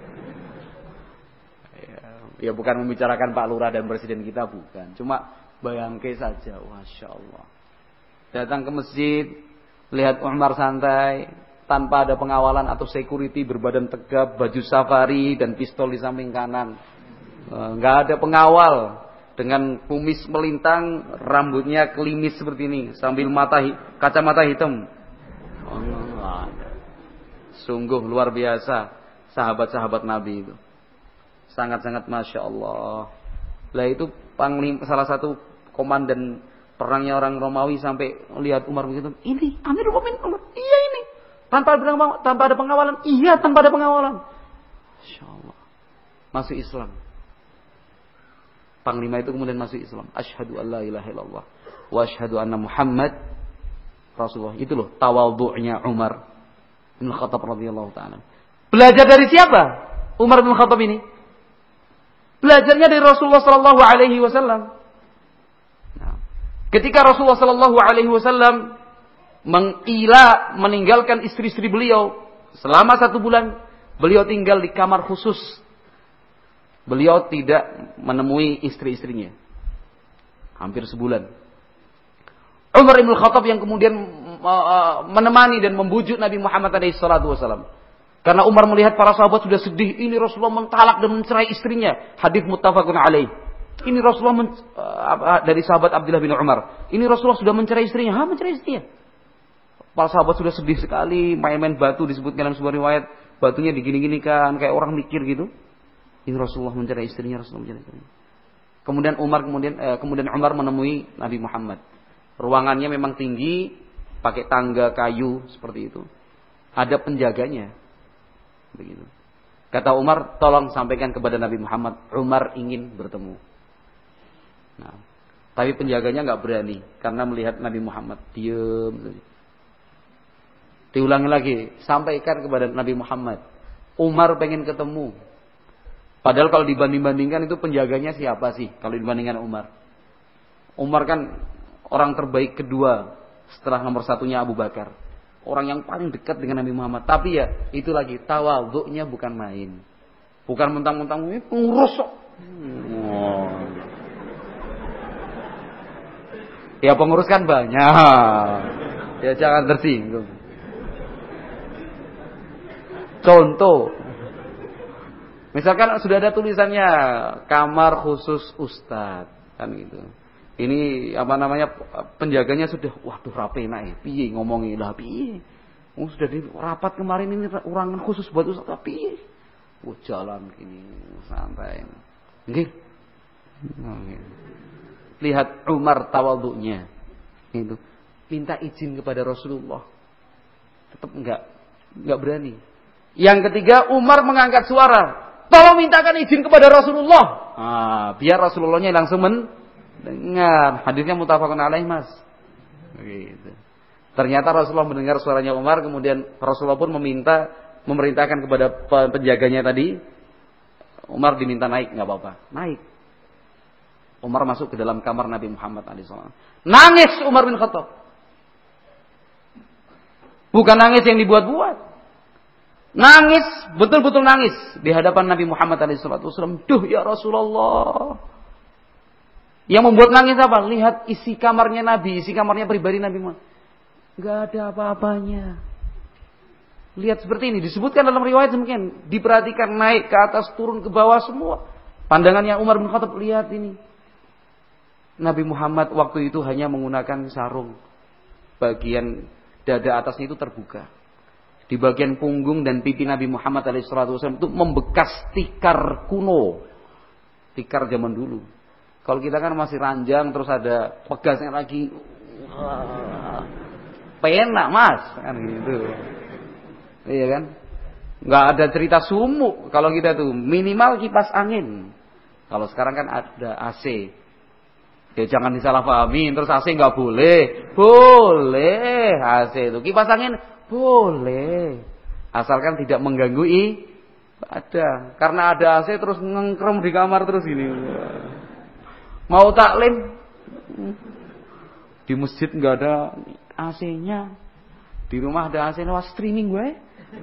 Ya, ya bukan membicarakan Pak Lurah dan presiden kita bukan, cuma bayangke saja, Masya Allah. Datang ke masjid, lihat Umar santai, tanpa ada pengawalan atau security, berbadan tegap, baju safari dan pistol di samping kanan. Enggak ada pengawal, dengan kumis melintang, rambutnya kelimis seperti ini, sambil mata kacamata hitam. Oh, sungguh luar biasa sahabat-sahabat Nabi itu. Sangat-sangat Masya Allah. Lah itu panglim, salah satu komandan perangnya orang Romawi sampai lihat Umar begitu. Ini Amirul Mukminin Umar. Iya ini. Tanpa ada, tanpa ada pengawalan. Iya tanpa ada pengawalan. Masya Allah. Masuk Islam. Panglima itu kemudian masuk Islam. Asyhadu an la ilaha illallah wa asyhadu anna Muhammad Rasulullah. Itu loh tawadhu'nya Umar bin Khattab radhiyallahu taala. Belajar dari siapa? Umar bin Khattab ini. Belajarnya dari Rasulullah sallallahu alaihi wasallam. Nah, ketika Rasulullah sallallahu alaihi wasallam mengila meninggalkan istri-istri beliau selama satu bulan, beliau tinggal di kamar khusus. Beliau tidak menemui istri-istrinya hampir sebulan. Umar bin Khattab yang kemudian menemani dan membujuk Nabi Muhammad alaihi salatu wasallam. Karena Umar melihat para sahabat sudah sedih, ini Rasulullah mentalak dan mencerai istrinya. Hadis muttafaqun alaih. Ini Rasulullah men, uh, dari sahabat Abdullah bin Umar. Ini Rasulullah sudah mencerai istrinya. Ha, mencerai istrinya. Para sahabat sudah sedih sekali, main-main batu disebutkan dalam sebuah riwayat, batunya digini-ginikan kayak orang mikir gitu. Ini Rasulullah mencerai istrinya, Rasulullah mencerai istrinya. Kemudian Umar kemudian uh, kemudian Umar menemui Nabi Muhammad. Ruangannya memang tinggi, pakai tangga kayu seperti itu. Ada penjaganya. Begitu. Kata Umar, tolong sampaikan kepada Nabi Muhammad, Umar ingin bertemu. Nah, tapi penjaganya nggak berani karena melihat Nabi Muhammad diam. Diulangi lagi, sampaikan kepada Nabi Muhammad, Umar pengen ketemu. Padahal kalau dibanding-bandingkan itu penjaganya siapa sih? Kalau dibandingkan Umar, Umar kan orang terbaik kedua setelah nomor satunya Abu Bakar. Orang yang paling dekat dengan Nabi Muhammad. Tapi ya itu lagi, tawadhu'nya bukan main. Bukan mentang-mentang ini pengurus. Oh. Ya pengurus kan banyak. Ya jangan tersinggung. Contoh, misalkan sudah ada tulisannya kamar khusus ustadz, kan gitu. Ini apa namanya, penjaganya sudah, waduh rapi naik, piye ngomongin lah piye. Oh, sudah di rapat kemarin ini ruangan khusus buat ustaz piye. Oh, jalan gini santai. Nggih. Lihat Umar tawadhu'nya. Itu. Minta izin kepada Rasulullah. Tetap enggak enggak berani. Yang ketiga, Umar mengangkat suara. Tolong mintakan izin kepada Rasulullah. Ah, biar Rasulullahnya langsung men dengar. Hadisnya muttafaqun alaih, Mas. Begitu. Ternyata Rasulullah mendengar suaranya Umar, kemudian Rasulullah pun meminta, memerintahkan kepada penjaganya tadi, Umar diminta naik, enggak apa-apa. Naik. Umar masuk ke dalam kamar Nabi Muhammad shallallahu alaihi wasallam. Nangis Umar bin Khattab. Bukan nangis yang dibuat-buat. Nangis, betul-betul nangis di hadapan Nabi Muhammad shallallahu alaihi wasallam. Duh ya Rasulullah. Yang membuat nangis apa? Lihat isi kamarnya Nabi, isi kamarnya pribadi Nabi Muhammad. Gak ada apa-apanya. Lihat seperti ini, disebutkan dalam riwayat demikian. Diperhatikan naik ke atas, turun ke bawah semua. Pandangannya Umar bin Khattab, lihat ini. Nabi Muhammad waktu itu hanya menggunakan sarung. Bagian dada atasnya itu terbuka. Di bagian punggung dan pipi Nabi Muhammad shallallahu alaihi wasallam itu membekas tikar kuno. Tikar zaman dulu. Kalau kita kan masih ranjang, terus ada pegasnya lagi. Wah, penak Mas, kan gitu. Iya kan? Nggak ada cerita sumuk. Kalau kita tuh minimal kipas angin. Kalau sekarang kan ada A C. Ya jangan disalahpahami, terus A C nggak boleh. Boleh A C itu. Kipas angin boleh. Asalkan tidak mengganggu ibadah. Karena ada A C terus ngengkrem di kamar terus gini. Mau taklim di masjid nggak ada A C-nya, di rumah ada A C, lewat streaming gue.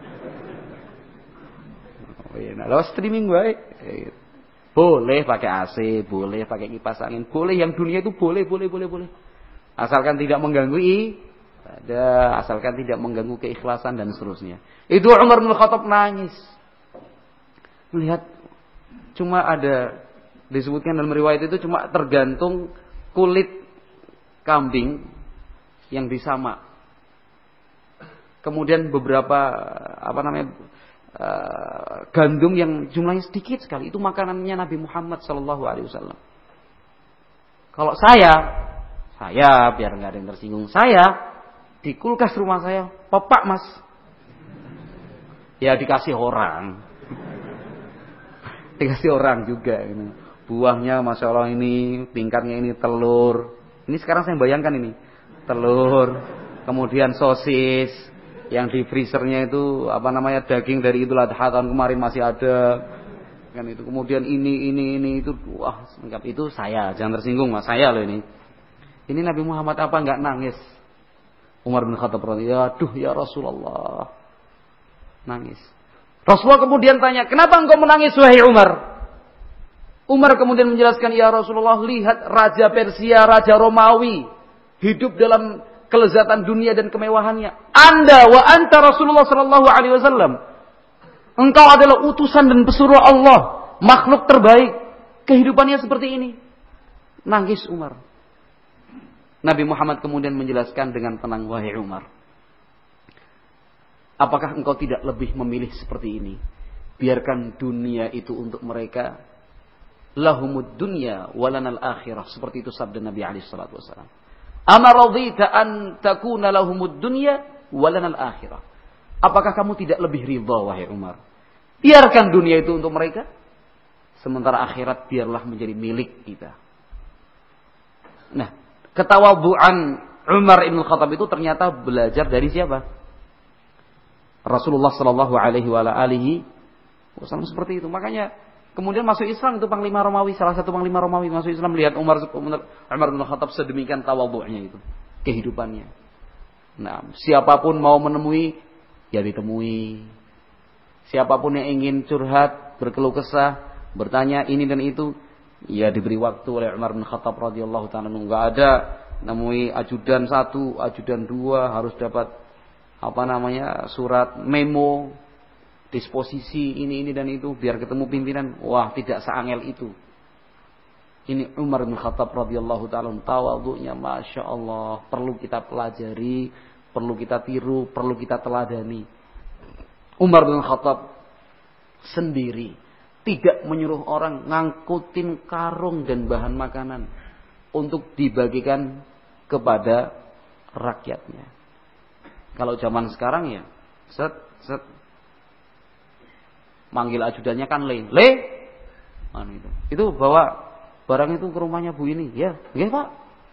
Oh iya, nah, lewat streaming gue. Boleh pakai A C, boleh pakai kipas angin, boleh yang dunia itu boleh, boleh, boleh, boleh. Asalkan tidak mengganggu ibadah, asalkan tidak mengganggu keikhlasan dan seterusnya. Itu Umar bin Khattab nangis. Melihat cuma ada, disebutkan dalam riwayat itu cuma tergantung kulit kambing yang disamak. Kemudian beberapa apa namanya uh, gandum yang jumlahnya sedikit sekali. Itu makanannya Nabi Muhammad shallallahu alaihi wasallam. Kalau saya, saya biar nggak ada yang tersinggung, saya di kulkas rumah saya, pepak Mas. Ya dikasih orang, dikasih orang juga. Ini. Buahnya Masya Allah ini, tingkatnya ini telur. Ini sekarang saya bayangkan ini. Telur, kemudian sosis, yang di freezernya itu apa namanya daging dari Idul Adha tahun kemarin masih ada. kan itu. Kemudian ini ini ini itu wah, lengkap itu saya. Jangan tersinggung Mas, saya loh ini. Ini Nabi Muhammad apa enggak nangis? Umar bin Khattab radhiyallahu, "Aduh ya Rasulullah." Nangis. Rasulullah kemudian tanya, "Kenapa engkau menangis wahai Umar?" Umar kemudian menjelaskan, "Ya Rasulullah, lihat raja Persia, raja Romawi hidup dalam kelezatan dunia dan kemewahannya. Anda wa anta Rasulullah sallallahu alaihi wasallam. Engkau adalah utusan dan pesuruh Allah, makhluk terbaik. Kehidupannya seperti ini." Nangis Umar. Nabi Muhammad kemudian menjelaskan dengan tenang, "Wahai Umar, apakah engkau tidak lebih memilih seperti ini? Biarkan dunia itu untuk mereka. Lahumud dunya walanal akhirah." Seperti itu sabda Nabi alaihi salatu wasallam. "Ama radita an takuna lahumud dunya walanal akhirah." Apakah kamu tidak lebih ridha wahai Umar? Biarkan dunia itu untuk mereka, sementara akhirat biarlah menjadi milik kita. Nah, ketawadhu'an Umar ibn Khattab itu ternyata belajar dari siapa? Rasulullah sallallahu alaihi wa alihi wasallam seperti itu. Makanya kemudian masuk Islam itu panglima Romawi, salah satu panglima Romawi masuk Islam, lihat Umar Umar bin Khattab sedemikian tawadhu'nya itu, kehidupannya. Nah, siapapun mau menemui, ya ditemui. Siapapun yang ingin curhat, berkeluh kesah, bertanya ini dan itu, ya diberi waktu oleh Umar bin Khattab radhiyallahu ta'ala. Enggak ada nemui ajudan satu, ajudan dua, harus dapat apa namanya surat memo, disposisi ini ini dan itu biar ketemu pimpinan. Wah, tidak seangel itu. Ini Umar bin Khattab radhiyallahu ta'ala, tawadhu'nya masya Allah, perlu kita pelajari, perlu kita tiru, perlu kita teladani. Umar bin Khattab sendiri tidak menyuruh orang ngangkutin karung dan bahan makanan untuk dibagikan kepada rakyatnya. Kalau zaman sekarang ya set set manggil ajudannya kan le, le, anu itu, itu bawa barang itu ke rumahnya Bu ini, ya, ya Pak.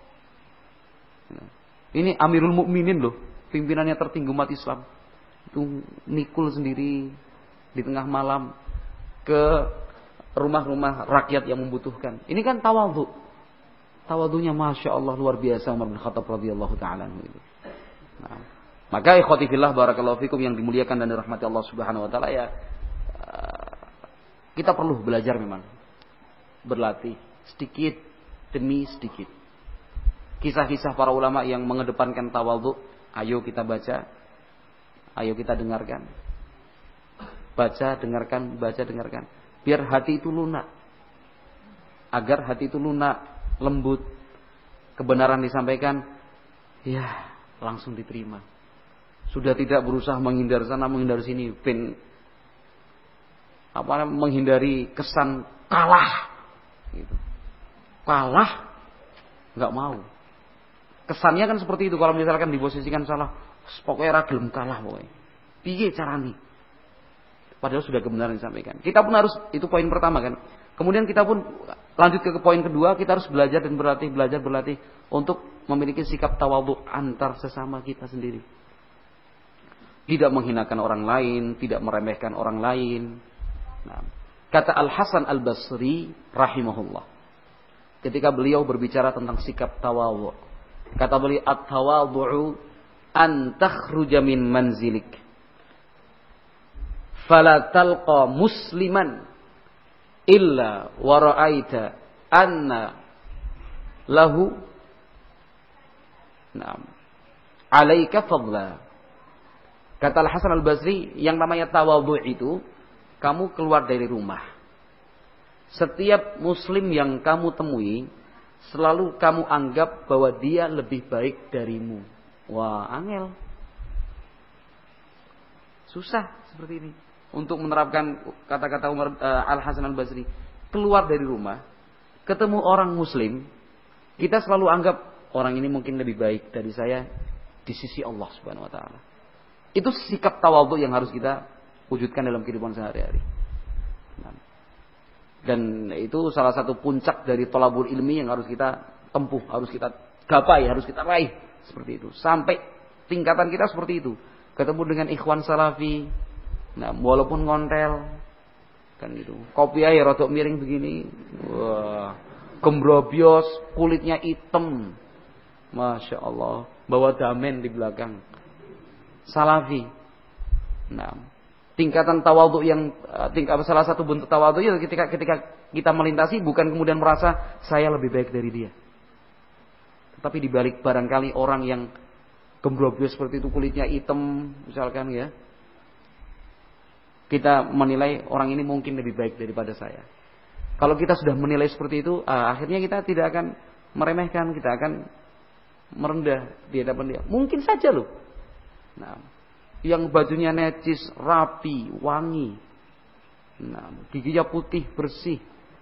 Ini Amirul Mukminin loh, pimpinannya tertinggi umat Islam, itu nikul sendiri di tengah malam ke rumah-rumah rakyat yang membutuhkan. Ini kan tawadhu, tawadhunya masya Allah luar biasa Umar bin Khattab radhiyallahu taala itu. Nah, maka ikhwati fillah barakallahu fikum yang dimuliakan dan dirahmati Allah Subhanahu wa taala, ya kita perlu belajar memang, berlatih sedikit demi sedikit. Kisah-kisah para ulama yang mengedepankan tawadhu, ayo kita baca, ayo kita dengarkan. Baca, dengarkan, baca, dengarkan. Biar hati itu lunak. Agar hati itu lunak, lembut. Kebenaran disampaikan, ya langsung diterima. Sudah tidak berusaha menghindar sana, menghindar sini, ben apa menghindari kesan kalah gitu. Kalah nggak mau. Kesannya kan seperti itu kalau misalkan diposisikan salah, pokoknya ra gelem kalah pokoknya. Piye carane? Padahal sudah kebenaran disampaikan. Kita pun harus, itu poin pertama kan. Kemudian kita pun lanjut ke poin kedua, kita harus belajar dan berlatih, belajar berlatih untuk memiliki sikap tawadhu antar sesama kita sendiri. Tidak menghinakan orang lain, tidak meremehkan orang lain. Nah, kata Al-Hasan Al-Basri rahimahullah, ketika beliau berbicara tentang sikap tawadhu, kata beliau, at-tawadhu an takhruja min manzilik fala talqa musliman illa wa ra'aita anna lahu na'am alaika fadla. Kata Al-Hasan Al-Basri, yang namanya tawadhu itu, kamu keluar dari rumah, setiap muslim yang kamu temui selalu kamu anggap bahwa dia lebih baik darimu. Wah, angel. Susah seperti ini untuk menerapkan kata-kata Umar uh, Al-Hasan Al-Basri. Keluar dari rumah, ketemu orang muslim, kita selalu anggap orang ini mungkin lebih baik dari saya di sisi Allah Subhanahu wa taala. Itu sikap tawadhu yang harus kita wujudkan dalam kehidupan sehari-hari. Dan itu salah satu puncak dari thalabul ilmi yang harus kita tempuh, harus kita gapai, harus kita raih seperti itu. Sampai tingkatan kita seperti itu. Ketemu dengan ikhwan salafi, nah, walaupun ngontel, Kan gitu. Kopi aja rodok miring begini. Wah, gembrobios, kulitnya hitam. Masya Allah, bawa damen di belakang. Salafi. Nah, tingkatan tawadhu yang tingkat salah satu bentuk tawadhu itu ketika ketika kita melintasi bukan kemudian merasa saya lebih baik dari dia. Tapi dibalik barangkali orang yang gembrobios seperti itu, kulitnya hitam misalkan ya, kita menilai orang ini mungkin lebih baik daripada saya. Kalau kita sudah menilai seperti itu, ah, akhirnya kita tidak akan meremehkan, kita akan merendah di hadapan dia. Mungkin saja loh. Nah, yang bajunya necis, rapi, wangi, nah, giginya putih, bersih,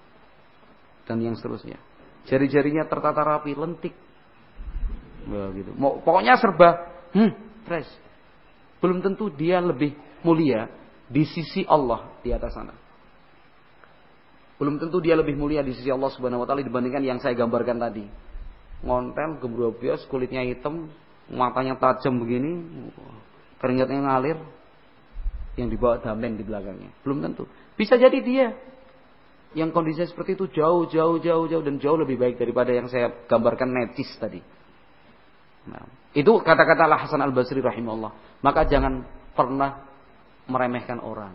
dan yang seterusnya. Jari-jarinya tertata rapi, lentik. Nah, gitu. Mau, pokoknya serba hmm, fresh. Belum tentu dia lebih mulia di sisi Allah di atas sana. Belum tentu dia lebih mulia di sisi Allah Subhanahu wa taala dibandingkan yang saya gambarkan tadi. Ngontel, gembrobios, kulitnya hitam, matanya tajam begini, keringatnya ngalir, yang dibawa damen di belakangnya. Belum tentu. Bisa jadi dia yang kondisinya seperti itu jauh, jauh, jauh, jauh dan jauh lebih baik daripada yang saya gambarkan necis tadi. Nah, itu kata-kata Al-Hasan Al-Basri rahimahullah. Maka jangan pernah meremehkan orang.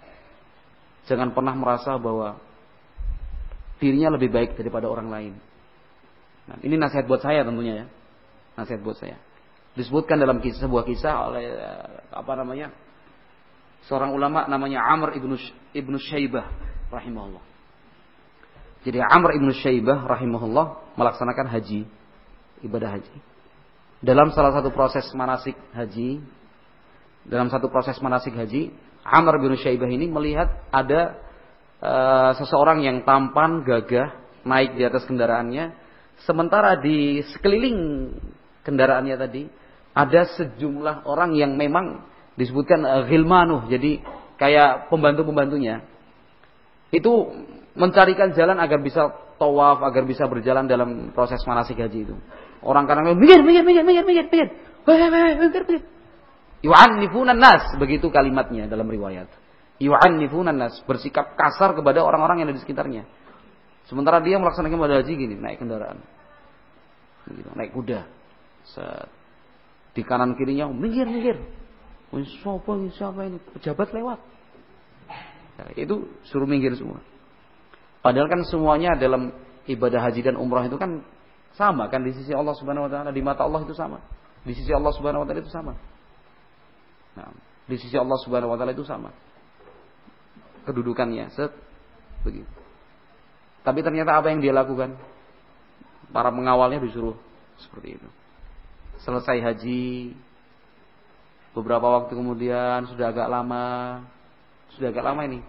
Jangan pernah merasa bahwa dirinya lebih baik daripada orang lain. Nah, ini nasihat buat saya tentunya ya. Nasihat buat saya. Disebutkan dalam kisah, sebuah kisah oleh apa namanya? Seorang ulama namanya Amr ibnu ibnu Syaibah rahimahullah. Jadi Amr ibnu Syaibah rahimahullah melaksanakan haji, ibadah haji. Dalam salah satu proses manasik haji, dalam satu proses manasik haji, Amr ibnu Syaibah ini melihat ada uh, seseorang yang tampan, gagah, naik di atas kendaraannya. Sementara di sekeliling kendaraannya tadi ada sejumlah orang yang memang disebutkan uh, ghilmanuh, jadi kayak pembantu-pembantunya. Itu mencarikan jalan agar bisa tawaf, agar bisa berjalan dalam proses manasik haji itu. Orang kadang-kadang mikir, mikir, mikir, mikir, mikir, mikir, mikir, mikir. Yu'annifunan nas, begitu kalimatnya dalam riwayat. Yu'annifunan nas, bersikap kasar kepada orang-orang yang ada di sekitarnya. Sementara dia melaksanakan ibadah haji gini, naik kendaraan, gitu, naik kuda, set. Di kanan kirinya minggir minggir, siapa ini siapa ini pejabat lewat, nah, itu suruh minggir semua. Padahal kan semuanya dalam ibadah haji dan umrah itu kan sama kan di sisi Allah Subhanahu Wa Taala, di mata Allah itu sama, di sisi Allah Subhanahu Wa Taala itu sama. Nah, di sisi Allah Subhanahu Wa Taala itu sama kedudukannya, set, begitu. Tapi ternyata apa yang dia lakukan? Para pengawalnya disuruh seperti itu. Selesai haji, beberapa waktu kemudian, sudah agak lama, sudah agak lama ini,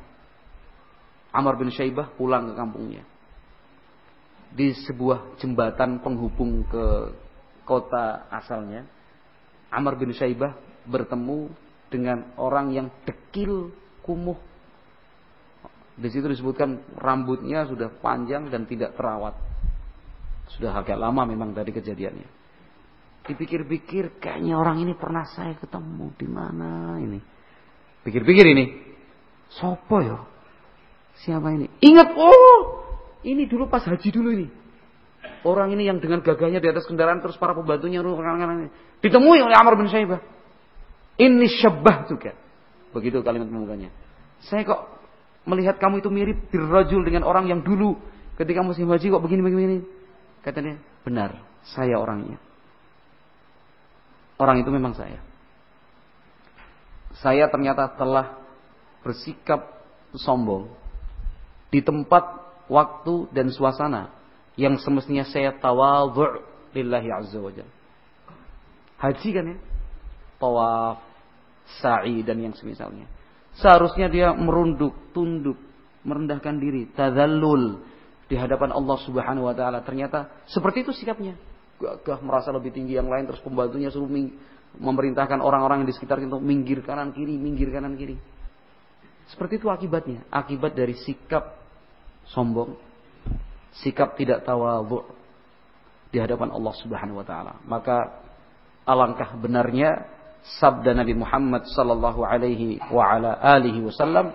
Amr bin Syaibah pulang ke kampungnya. Di sebuah jembatan penghubung ke kota asalnya, Amr bin Syaibah bertemu dengan orang yang dekil, kumuh. Di situ disebutkan rambutnya sudah panjang dan tidak terawat. Sudah agak lama memang dari kejadiannya. Dipikir-pikir kayaknya orang ini pernah saya ketemu di mana ini. Pikir-pikir ini, sopo ya? Siapa ini? Ingat, oh, ini dulu pas haji dulu ini. Orang ini yang dengan gagahnya di atas kendaraan terus para pembantunya ini ditemui oleh Amr bin Syaibah. Ini syabah juga. Begitu kalimat pembukanya. Saya kok melihat kamu itu mirip dirajul dengan orang yang dulu ketika musim haji kok begini-begini. Katanya, benar, saya orangnya. Orang itu memang saya. Saya ternyata telah bersikap sombong di tempat, waktu dan suasana yang semestinya saya tawadhu' lillahi azza wa jalla. Haji kan ya, tawaf, sa'i dan yang semisalnya. Seharusnya dia merunduk, tunduk, merendahkan diri, tadzallul di hadapan Allah Subhanahu wa taala. Ternyata seperti itu sikapnya. Gagah, merasa lebih tinggi yang lain, terus pembantunya suruh ming- memerintahkan orang-orang yang di sekitarnya untuk minggir kanan kiri, minggir kanan kiri. Seperti itu akibatnya, akibat dari sikap sombong, sikap tidak tawadhu di hadapan Allah Subhanahu wa taala. Maka alangkah benarnya sabda Nabi Muhammad sallallahu alaihi wa ala alihi wasallam,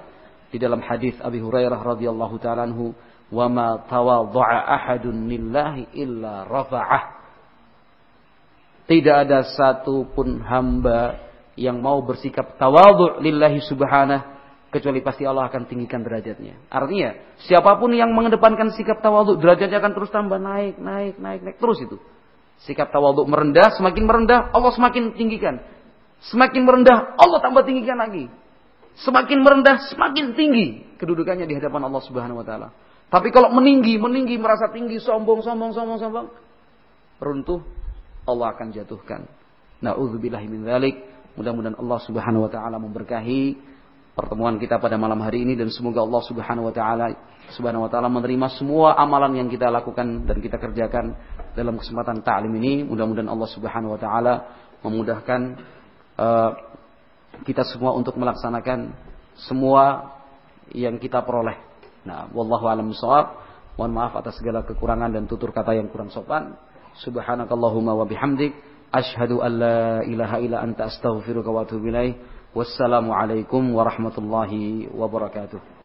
Di dalam hadis Abi Hurairah radhiyallahu taala anhu, "Wa ma tawadha'a ahadun lillahi illa rafa'ah." Tidak ada satu pun hamba yang mau bersikap tawadhu' lillahi subhanahu kecuali pasti Allah akan tinggikan derajatnya. Artinya, siapapun yang mengedepankan sikap tawadhu, derajatnya akan terus tambah naik, naik, naik, naik terus itu. Sikap tawadhu merendah, semakin merendah Allah semakin tinggikan. Semakin merendah Allah tambah tinggikan lagi. Semakin merendah, semakin tinggi kedudukannya di hadapan Allah Subhanahu wa taala. Tapi kalau meninggi, meninggi, merasa tinggi, sombong, sombong, sombong, sombong, runtuh, Allah akan jatuhkan. Na'udzubillahi min dzalik. Mudah-mudahan Allah Subhanahu wa taala memberkahi pertemuan kita pada malam hari ini dan semoga Allah Subhanahu wa taala Subhanahu wa taala menerima semua amalan yang kita lakukan dan kita kerjakan dalam kesempatan ta'lim ini. Mudah-mudahan Allah Subhanahu wa taala memudahkan uh, kita semua untuk melaksanakan semua yang kita peroleh. Nah, wallahu a'lam bishawab. Mohon maaf atas segala kekurangan dan tutur kata yang kurang sopan. Subhanakallahumma wa bihamdik asyhadu an la ilaha illa anta astaghfiruka wa atubu ilaik. Wassalamu alaikum warahmatullahi wabarakatuh.